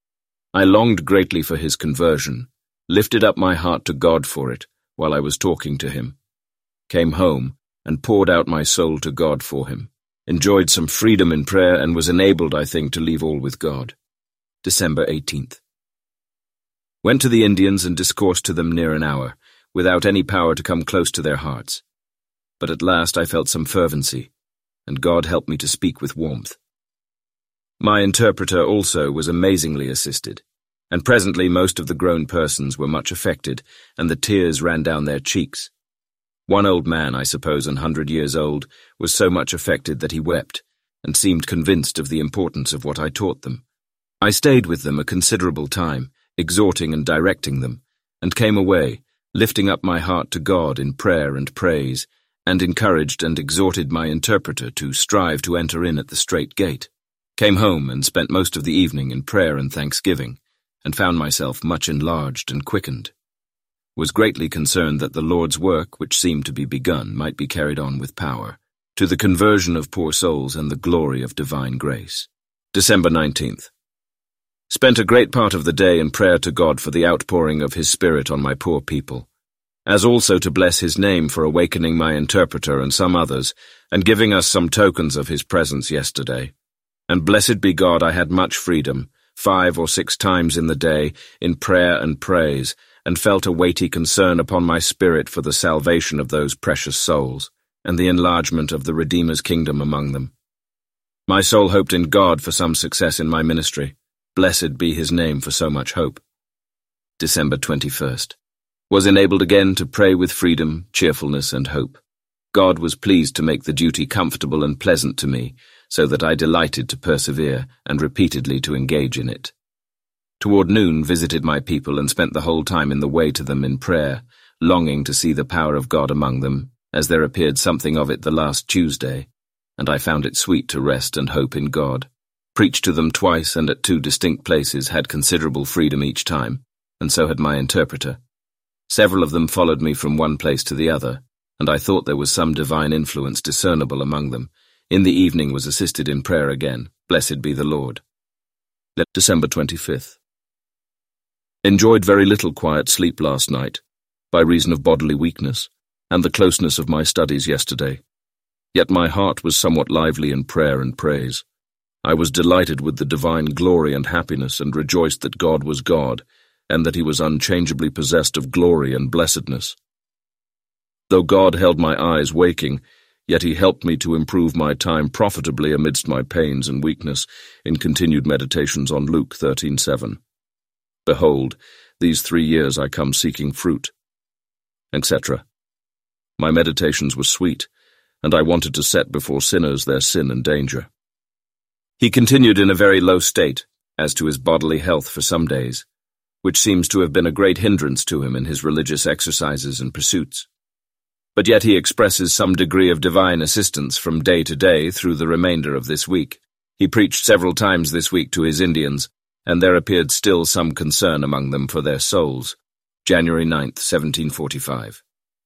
I longed greatly for his conversion, lifted up my heart to God for it while I was talking to him, came home and poured out my soul to God for him, enjoyed some freedom in prayer, and was enabled, I think, to leave all with God. December eighteenth. Went to the Indians and discoursed to them near an hour, without any power to come close to their hearts. But at last I felt some fervency, and God helped me to speak with warmth. My interpreter also was amazingly assisted, and presently most of the grown persons were much affected, and the tears ran down their cheeks. One old man, I suppose an hundred years old, was so much affected that he wept, and seemed convinced of the importance of what I taught them. I stayed with them a considerable time, exhorting and directing them, and came away, lifting up my heart to God in prayer and praise, and encouraged and exhorted my interpreter to strive to enter in at the strait gate. Came home and spent most of the evening in prayer and thanksgiving, and found myself much enlarged and quickened. Was greatly concerned that the Lord's work, which seemed to be begun, might be carried on with power, to the conversion of poor souls and the glory of divine grace. December nineteenth. Spent a great part of the day in prayer to God for the outpouring of His Spirit on my poor people, as also to bless His name for awakening my interpreter and some others, and giving us some tokens of His presence yesterday. And blessed be God, I had much freedom, five or six times in the day, in prayer and praise, and felt a weighty concern upon my spirit for the salvation of those precious souls, and the enlargement of the Redeemer's kingdom among them. My soul hoped in God for some success in my ministry. Blessed be His name for so much hope. December twenty-first. Was enabled again to pray with freedom, cheerfulness, and hope. God was pleased to make the duty comfortable and pleasant to me, so that I delighted to persevere and repeatedly to engage in it. Toward noon visited my people and spent the whole time in the way to them in prayer, longing to see the power of God among them, as there appeared something of it the last Tuesday, and I found it sweet to rest and hope in God. Preached to them twice and at two distinct places, had considerable freedom each time, and so had my interpreter. Several of them followed me from one place to the other, and I thought there was some divine influence discernible among them. In the evening was assisted in prayer again. Blessed be the Lord. December twenty-fifth. Enjoyed very little quiet sleep last night, by reason of bodily weakness, and the closeness of my studies yesterday. Yet my heart was somewhat lively in prayer and praise. I was delighted with the divine glory and happiness, and rejoiced that God was God, and that He was unchangeably possessed of glory and blessedness. Though God held my eyes waking, yet He helped me to improve my time profitably amidst my pains and weakness in continued meditations on Luke thirteen seven. Behold, these three years I come seeking fruit, et cetera. My meditations were sweet, and I wanted to set before sinners their sin and danger. He continued in a very low state as to his bodily health for some days, which seems to have been a great hindrance to him in his religious exercises and pursuits. But yet he expresses some degree of divine assistance from day to day through the remainder of this week. He preached several times this week to his Indians, and there appeared still some concern among them for their souls. January ninth, seventeen forty-five.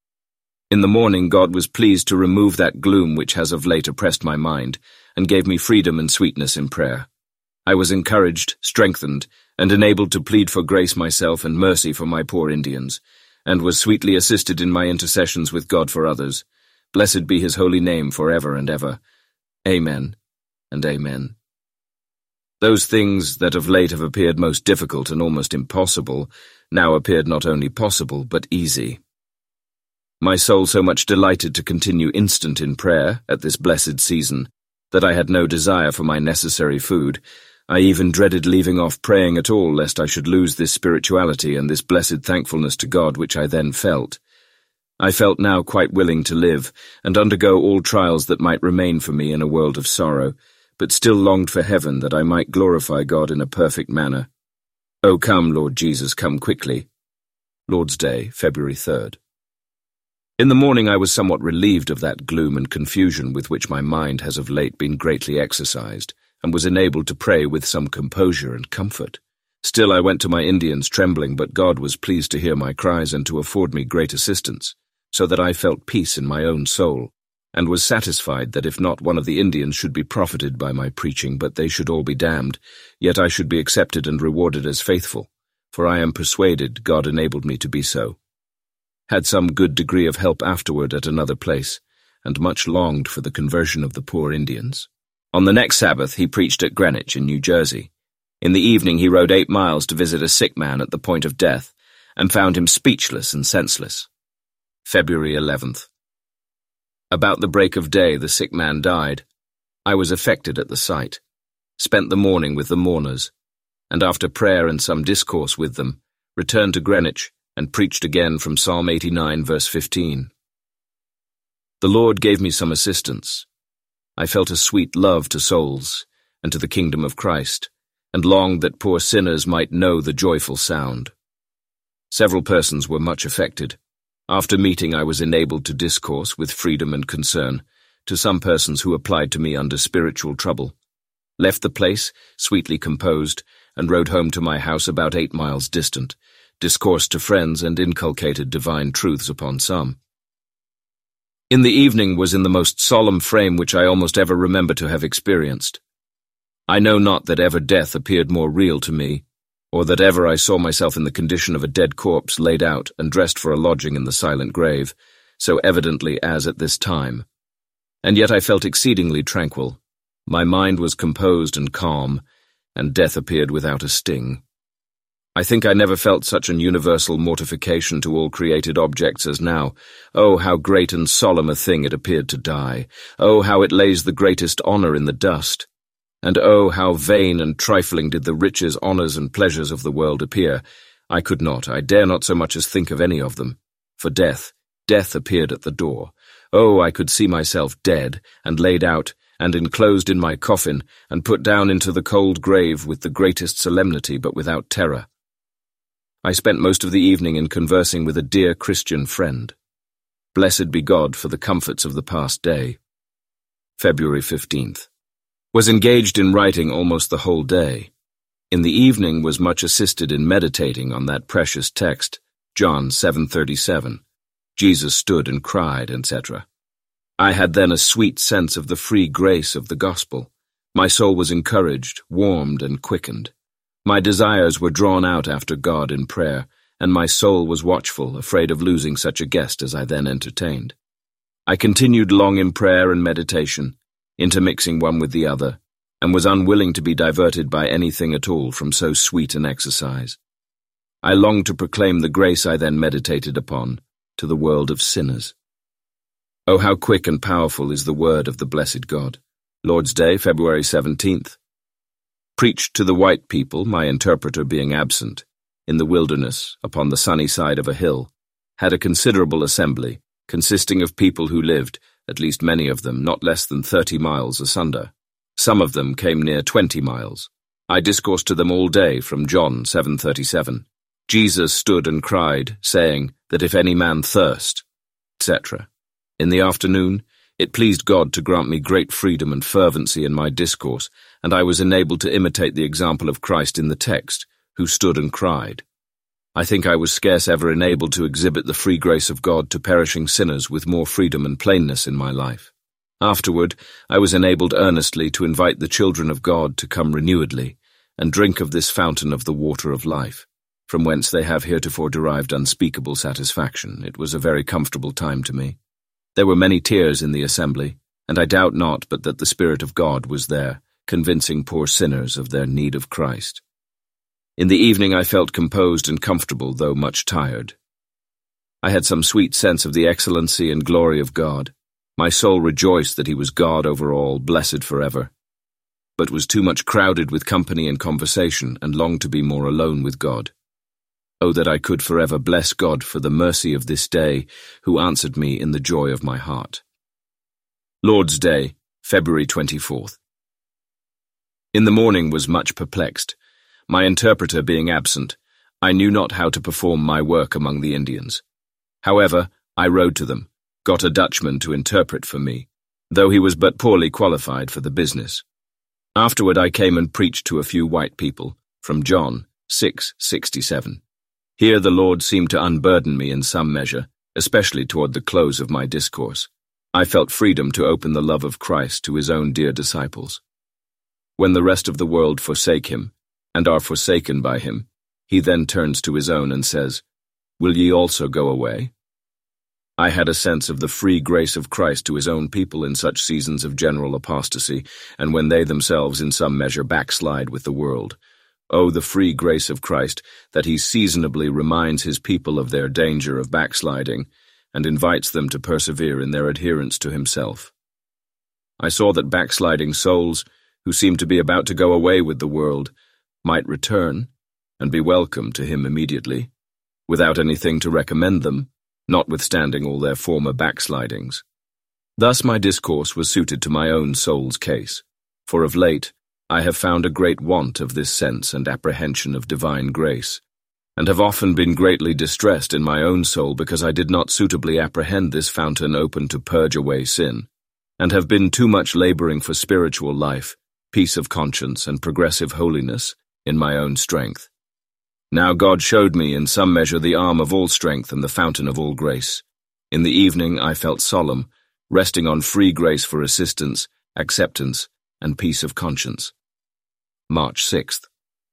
In the morning God was pleased to remove that gloom which has of late oppressed my mind, and gave me freedom and sweetness in prayer. I was encouraged, strengthened, and enabled to plead for grace myself and mercy for my poor Indians, and was sweetly assisted in my intercessions with God for others. Blessed be His holy name for ever and ever. Amen and amen. Those things that of late have appeared most difficult and almost impossible now appeared not only possible but easy. My soul so much delighted to continue instant in prayer at this blessed season that I had no desire for my necessary food. I even dreaded leaving off praying at all, lest I should lose this spirituality and this blessed thankfulness to God which I then felt. I felt now quite willing to live, and undergo all trials that might remain for me in a world of sorrow, but still longed for heaven that I might glorify God in a perfect manner. O come, Lord Jesus, come quickly. Lord's Day, February third. In the morning I was somewhat relieved of that gloom and confusion with which my mind has of late been greatly exercised, and was enabled to pray with some composure and comfort. Still I went to my Indians trembling, but God was pleased to hear my cries and to afford me great assistance, so that I felt peace in my own soul, and was satisfied that if not one of the Indians should be profited by my preaching, but they should all be damned, yet I should be accepted and rewarded as faithful, for I am persuaded God enabled me to be so. Had some good degree of help afterward at another place, and much longed for the conversion of the poor Indians. On the next Sabbath he preached at Greenwich in New Jersey. In the evening he rode eight miles to visit a sick man at the point of death, and found him speechless and senseless. February eleventh. About the break of day the sick man died. I was affected at the sight, spent the morning with the mourners, and after prayer and some discourse with them, returned to Greenwich and preached again from Psalm eighty-nine, verse fifteen. The Lord gave me some assistance. I felt a sweet love to souls and to the kingdom of Christ, and longed that poor sinners might know the joyful sound. Several persons were much affected. After meeting I was enabled to discourse with freedom and concern to some persons who applied to me under spiritual trouble, left the place, sweetly composed, and rode home to my house about eight miles distant, discoursed to friends and inculcated divine truths upon some. In the evening was in the most solemn frame which I almost ever remember to have experienced. I know not that ever death appeared more real to me, or that ever I saw myself in the condition of a dead corpse laid out and dressed for a lodging in the silent grave, so evidently as at this time. And yet I felt exceedingly tranquil. My mind was composed and calm, and death appeared without a sting. I think I never felt such an universal mortification to all created objects as now. Oh, how great and solemn a thing it appeared to die! Oh, how it lays the greatest honour in the dust! And oh, how vain and trifling did the riches, honours, and pleasures of the world appear! I could not, I dare not so much as think of any of them. For death, death appeared at the door. Oh, I could see myself dead, and laid out, and enclosed in my coffin, and put down into the cold grave with the greatest solemnity, but without terror. I spent most of the evening in conversing with a dear Christian friend. Blessed be God for the comforts of the past day. February fifteenth. Was engaged in writing almost the whole day. In the evening was much assisted in meditating on that precious text, John seven thirty-seven. Jesus stood and cried, et cetera. I had then a sweet sense of the free grace of the gospel. My soul was encouraged, warmed, and quickened. My desires were drawn out after God in prayer, and my soul was watchful, afraid of losing such a guest as I then entertained. I continued long in prayer and meditation, intermixing one with the other, and was unwilling to be diverted by anything at all from so sweet an exercise. I longed to proclaim the grace I then meditated upon to the world of sinners. Oh, how quick and powerful is the word of the blessed God. Lord's Day, February seventeenth. Preached to the white people, my interpreter being absent, in the wilderness, upon the sunny side of a hill, had a considerable assembly, consisting of people who lived, at least many of them, not less than thirty miles asunder. Some of them came near twenty miles. I discoursed to them all day from John seven thirty-seven. Jesus stood and cried, saying that if any man thirst, et cetera. In the afternoon, it pleased God to grant me great freedom and fervency in my discourse, and I was enabled to imitate the example of Christ in the text, who stood and cried. I think I was scarce ever enabled to exhibit the free grace of God to perishing sinners with more freedom and plainness in my life. Afterward, I was enabled earnestly to invite the children of God to come renewedly, and drink of this fountain of the water of life, from whence they have heretofore derived unspeakable satisfaction. It was a very comfortable time to me. There were many tears in the assembly, and I doubt not but that the Spirit of God was there, convincing poor sinners of their need of Christ. In the evening I felt composed and comfortable, though much tired. I had some sweet sense of the excellency and glory of God. My soul rejoiced that he was God over all, blessed forever, but was too much crowded with company and conversation, and longed to be more alone with God. Oh, that I could forever bless God for the mercy of this day, who answered me in the joy of my heart. Lord's Day, February twenty-fourth. In the morning was much perplexed. My interpreter being absent, I knew not how to perform my work among the Indians. However, I rode to them, got a Dutchman to interpret for me, though he was but poorly qualified for the business. Afterward I came and preached to a few white people, from John six sixty-seven. Here the Lord seemed to unburden me in some measure, especially toward the close of my discourse. I felt freedom to open the love of Christ to his own dear disciples. When the rest of the world forsake him, and are forsaken by him, he then turns to his own and says, "Will ye also go away?" I had a sense of the free grace of Christ to his own people in such seasons of general apostasy, and when they themselves in some measure backslide with the world. Oh, the free grace of Christ, that he seasonably reminds his people of their danger of backsliding, and invites them to persevere in their adherence to himself. I saw that backsliding souls, who seemed to be about to go away with the world, might return, and be welcome to him immediately, without anything to recommend them, notwithstanding all their former backslidings. Thus my discourse was suited to my own soul's case, for of late I have found a great want of this sense and apprehension of divine grace, and have often been greatly distressed in my own soul because I did not suitably apprehend this fountain open to purge away sin, and have been too much laboring for spiritual life, peace of conscience, and progressive holiness in my own strength. Now God showed me in some measure the arm of all strength and the fountain of all grace. In the evening I felt solemn, resting on free grace for assistance, acceptance, and peace of conscience. March sixth.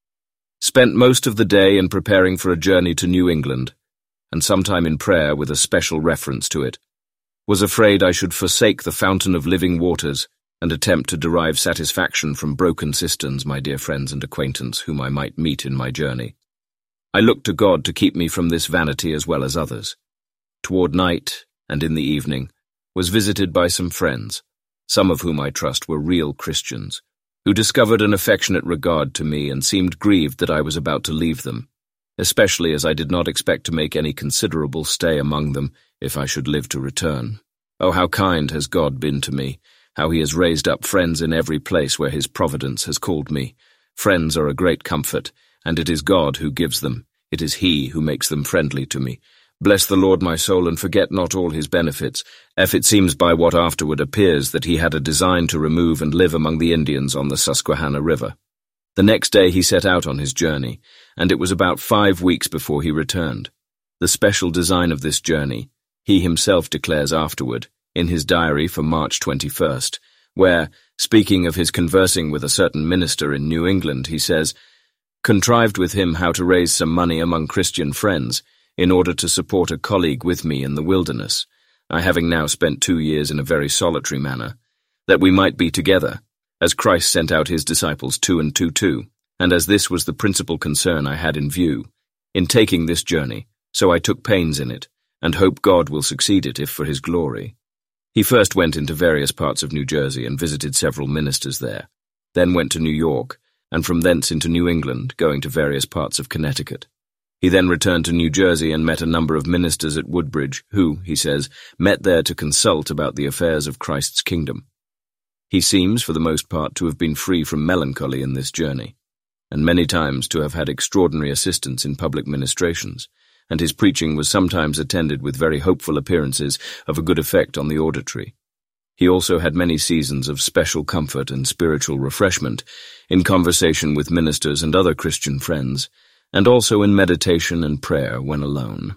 Spent most of the day in preparing for a journey to New England, and sometime in prayer with a special reference to it. Was afraid I should forsake the fountain of living waters and attempt to derive satisfaction from broken cisterns, my dear friends and acquaintance, whom I might meet in my journey. I looked to God to keep me from this vanity as well as others. Toward night, and in the evening, was visited by some friends, some of whom I trust were real Christians, who discovered an affectionate regard to me and seemed grieved that I was about to leave them, especially as I did not expect to make any considerable stay among them if I should live to return. Oh, how kind has God been to me, how he has raised up friends in every place where his providence has called me. Friends are a great comfort, and it is God who gives them. It is he who makes them friendly to me. Bless the Lord, my soul, and forget not all his benefits, if it seems by what afterward appears that he had a design to remove and live among the Indians on the Susquehanna River. The next day he set out on his journey, and it was about five weeks before he returned. The special design of this journey he himself declares afterward, in his diary for March twenty-first, where, speaking of his conversing with a certain minister in New England, he says, "Contrived with him how to raise some money among Christian friends, in order to support a colleague with me in the wilderness, I having now spent two years in a very solitary manner, that we might be together, as Christ sent out his disciples two and two two, and as this was the principal concern I had in view, in taking this journey, so I took pains in it, and hope God will succeed it if for his glory." He first went into various parts of New Jersey and visited several ministers there, then went to New York, and from thence into New England, going to various parts of Connecticut. He then returned to New Jersey and met a number of ministers at Woodbridge, who, he says, met there to consult about the affairs of Christ's kingdom. He seems, for the most part, to have been free from melancholy in this journey, and many times to have had extraordinary assistance in public ministrations, and his preaching was sometimes attended with very hopeful appearances of a good effect on the auditory. He also had many seasons of special comfort and spiritual refreshment in conversation with ministers and other Christian friends, and also in meditation and prayer when alone.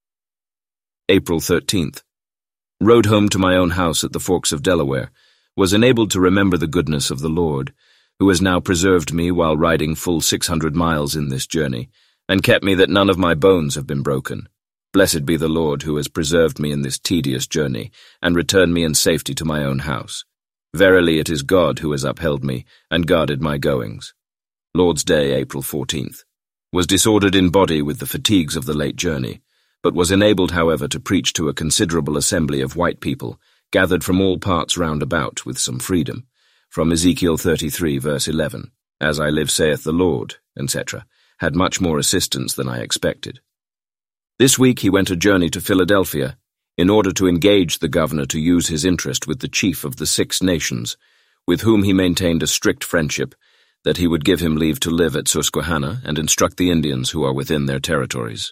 April thirteenth. Rode home to my own house at the Forks of Delaware, was enabled to remember the goodness of the Lord, who has now preserved me while riding full six hundred miles in this journey, and kept me that none of my bones have been broken. Blessed be the Lord who has preserved me in this tedious journey, and returned me in safety to my own house. Verily it is God who has upheld me, and guarded my goings. Lord's Day, April fourteenth. Was disordered in body with the fatigues of the late journey, but was enabled, however, to preach to a considerable assembly of white people, gathered from all parts round about with some freedom, from Ezekiel thirty-three, verse eleven, "As I live, saith the Lord," et cetera, had much more assistance than I expected. This week he went a journey to Philadelphia, in order to engage the governor to use his interest with the chief of the Six Nations, with whom he maintained a strict friendship, that he would give him leave to live at Susquehanna and instruct the Indians who are within their territories.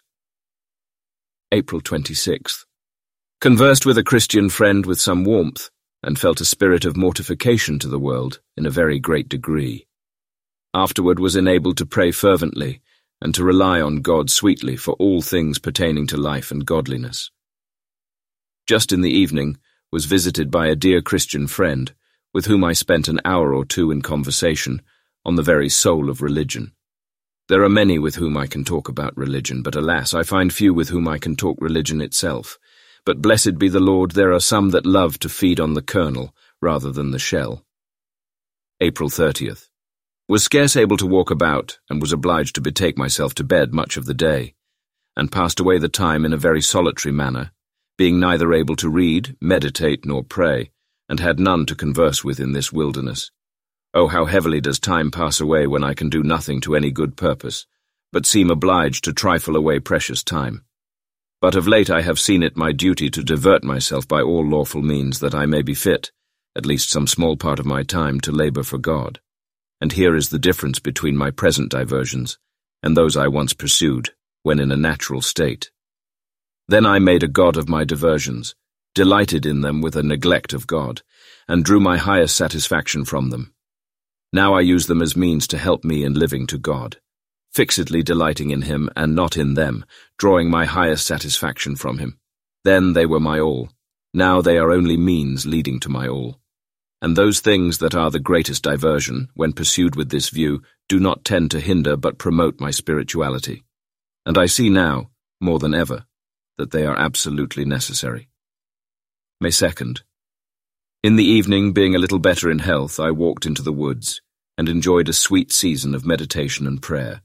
April twenty-sixth. Conversed with a Christian friend with some warmth, and felt a spirit of mortification to the world in a very great degree. Afterward was enabled to pray fervently, and to rely on God sweetly for all things pertaining to life and godliness. Just in the evening was visited by a dear Christian friend, with whom I spent an hour or two in conversation, on the very soul of religion. There are many with whom I can talk about religion, but alas, I find few with whom I can talk religion itself. but blessed be the Lord, there are some that love to feed on the kernel rather than the shell. April thirtieth. Was scarce able to walk about, and was obliged to betake myself to bed much of the day, and passed away the time in a very solitary manner, being neither able to read, meditate, nor pray, and had none to converse with in this wilderness. Oh, how heavily does time pass away when I can do nothing to any good purpose, but seem obliged to trifle away precious time. But of late I have seen it my duty to divert myself by all lawful means, that I may be fit, at least some small part of my time, to labour for God. And here is the difference between my present diversions and those I once pursued, when in a natural state. Then I made a god of my diversions, delighted in them with a neglect of God, and drew my highest satisfaction from them. Now I use them as means to help me in living to God, fixedly delighting in him and not in them, drawing my highest satisfaction from him. Then they were my all. Now they are only means leading to my all. And those things that are the greatest diversion, when pursued with this view, do not tend to hinder but promote my spirituality. And I see now, more than ever, that they are absolutely necessary. May second. In the evening, being a little better in health, I walked into the woods, and enjoyed a sweet season of meditation and prayer.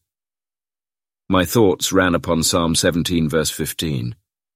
My thoughts ran upon Psalm seventeen, verse fifteen.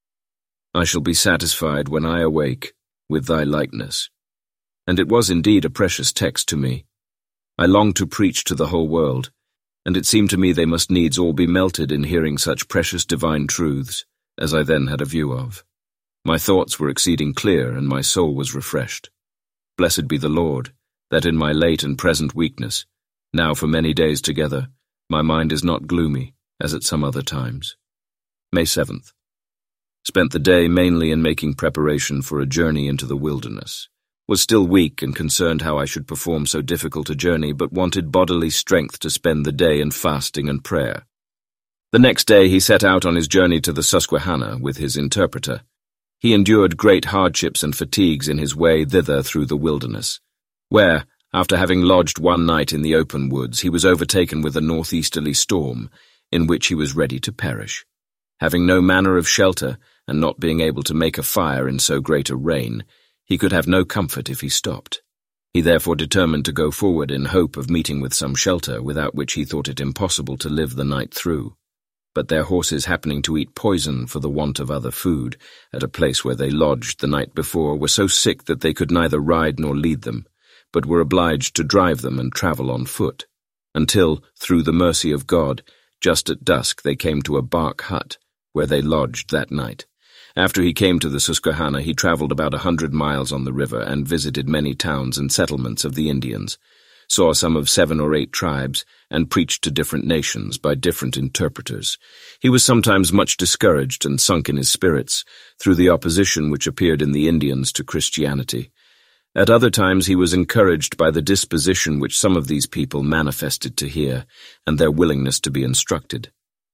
I shall be satisfied when I awake with thy likeness. And it was indeed a precious text to me. I longed to preach to the whole world, and it seemed to me they must needs all be melted in hearing such precious divine truths as I then had a view of. My thoughts were exceeding clear, and my soul was refreshed. Blessed be the Lord, that in my late and present weakness, now for many days together, my mind is not gloomy, as at some other times. May seventh. Spent the day mainly in making preparation for a journey into the wilderness. Was still weak and concerned how I should perform so difficult a journey, but wanted bodily strength to spend the day in fasting and prayer. The next day he set out on his journey to the Susquehanna with his interpreter. He endured great hardships and fatigues in his way thither through the wilderness, where, after having lodged one night in the open woods, he was overtaken with a northeasterly storm, in which he was ready to perish. Having no manner of shelter, and not being able to make a fire in so great a rain, he could have no comfort if he stopped. He therefore determined to go forward in hope of meeting with some shelter, without which he thought it impossible to live the night through. But their horses happening to eat poison for the want of other food, at a place where they lodged the night before, were so sick that they could neither ride nor lead them, but were obliged to drive them and travel on foot, until, through the mercy of God, just at dusk they came to a bark hut, where they lodged that night. After he came to the Susquehanna, he travelled about a hundred miles on the river and visited many towns and settlements of the Indians, saw some of seven or eight tribes, and preached to different nations by different interpreters. He was sometimes much discouraged and sunk in his spirits through the opposition which appeared in the Indians to Christianity. At other times he was encouraged by the disposition which some of these people manifested to hear, and their willingness to be instructed.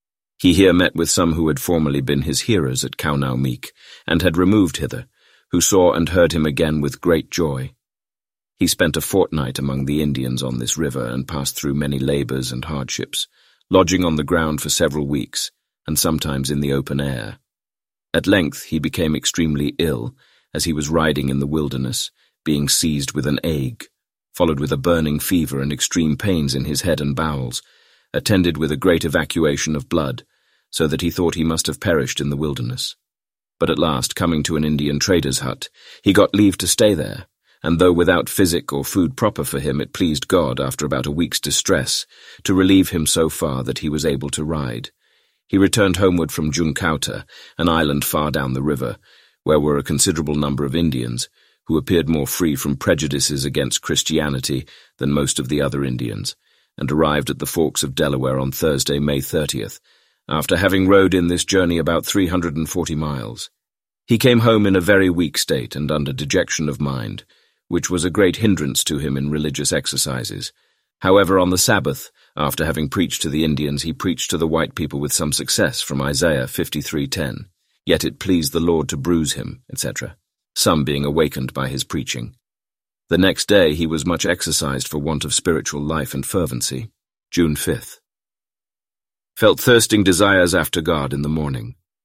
He here met with some who had formerly been his hearers at Kaunaumik, and had removed hither, who saw and heard him again with great joy. He spent a fortnight among the Indians on this river, and passed through many labours and hardships, lodging on the ground for several weeks, and sometimes in the open air. At length he became extremely ill, as he was riding in the wilderness, being seized with an ague, followed with a burning fever and extreme pains in his head and bowels, attended with a great evacuation of blood, so that he thought he must have perished in the wilderness. But at last, coming to an Indian trader's hut, he got leave to stay there, and though without physic or food proper for him, it pleased God, after about a week's distress, to relieve him so far that he was able to ride. He returned homeward from Junkauta, an island far down the river, where were a considerable number of Indians, who appeared more free from prejudices against Christianity than most of the other Indians, and arrived at the Forks of Delaware on Thursday, May thirtieth, after having rode in this journey about three hundred and forty miles. He came home in a very weak state and under dejection of mind, which was a great hindrance to him in religious exercises. However, on the Sabbath, after having preached to the Indians, he preached to the white people with some success from Isaiah fifty-three ten. Yet it pleased the Lord to bruise him, et cetera, some being awakened by his preaching. The next day he was much exercised for want of spiritual life and fervency. June fifth. Felt thirsting desires after God in the morning.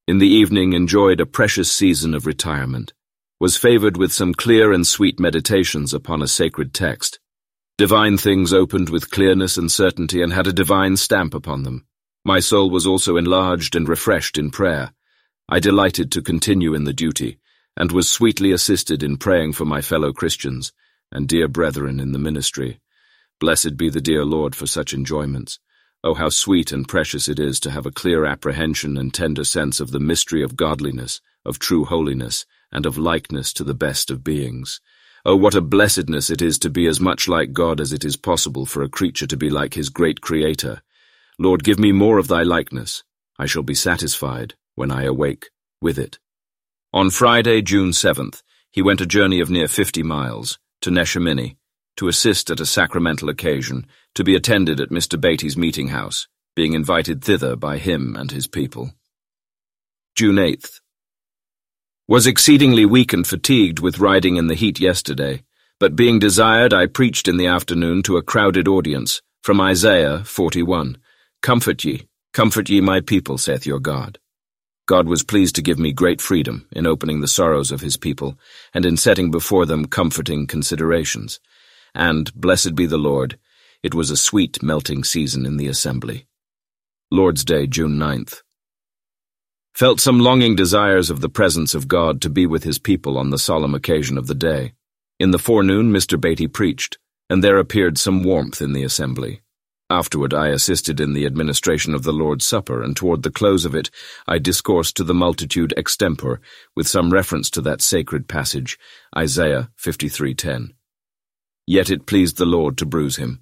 In the evening enjoyed a precious season of retirement. Was favored with some clear and sweet meditations upon a sacred text. Divine things opened with clearness and certainty and had a divine stamp upon them. My soul was also enlarged and refreshed in prayer. I delighted to continue in the duty, and was sweetly assisted in praying for my fellow Christians and dear brethren in the ministry. Blessed be the dear Lord for such enjoyments. Oh, how sweet and precious it is to have a clear apprehension and tender sense of the mystery of godliness, of true holiness, and of likeness to the best of beings. Oh, what a blessedness it is to be as much like God as it is possible for a creature to be like his great Creator. Lord, give me more of thy likeness. I shall be satisfied, when I awake, with it. On Friday, June seventh, he went a journey of near fifty miles, to Neshaminy, to assist at a sacramental occasion, to be attended at Mister Beatty's meeting house, being invited thither by him and his people. June eighth. Was exceedingly weak and fatigued with riding in the heat yesterday, but being desired, I preached in the afternoon to a crowded audience, from Isaiah forty-one. Comfort ye, comfort ye my people, saith your God. God was pleased to give me great freedom in opening the sorrows of his people, and in setting before them comforting considerations. And, blessed be the Lord, it was a sweet melting season in the assembly. Lord's Day, June ninth. Felt some longing desires of the presence of God to be with his people on the solemn occasion of the day. In the forenoon Mister Beatty preached, and there appeared some warmth in the assembly. Afterward I assisted in the administration of the Lord's Supper, and toward the close of it I discoursed to the multitude extempore, with some reference to that sacred passage, Isaiah fifty-three ten. Yet it pleased the Lord to bruise him.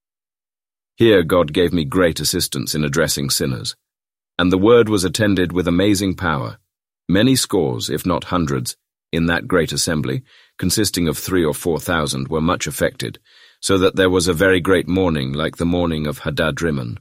Here God gave me great assistance in addressing sinners. And the word was attended with amazing power. Many scores, if not hundreds, in that great assembly, consisting of three or four thousand, were much affected, so that there was a very great mourning like the mourning of Hadad-rimmon.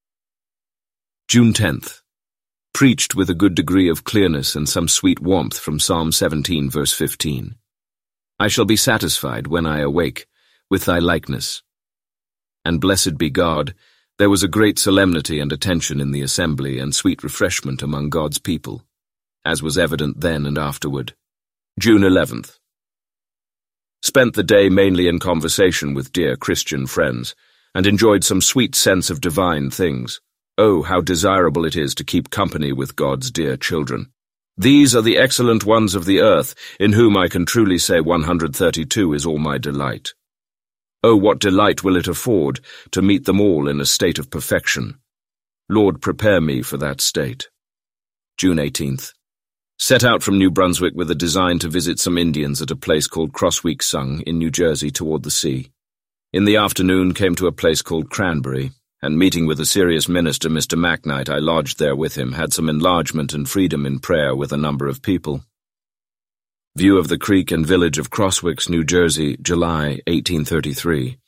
June tenth. Preached with a good degree of clearness and some sweet warmth from Psalm seventeen, verse fifteen. I shall be satisfied when I awake, with thy likeness. And blessed be God, there was a great solemnity and attention in the assembly and sweet refreshment among God's people, as was evident then and afterward. June eleventh. Spent the day mainly in conversation with dear Christian friends, and enjoyed some sweet sense of divine things. Oh, how desirable it is to keep company with God's dear children. These are the excellent ones of the earth, in whom I can truly say one hundred thirty-two is all my delight. Oh, what delight will it afford to meet them all in a state of perfection. Lord, prepare me for that state. June eighteenth. Set out from New Brunswick with a design to visit some Indians at a place called Crossweek-Sung in New Jersey toward the sea. In the afternoon came to a place called Cranberry, and meeting with a serious minister, Mister McKnight, I lodged there with him, had some enlargement and freedom in prayer with a number of people. View of the creek and village of Crosswicks, New Jersey, July eighteen thirty-three.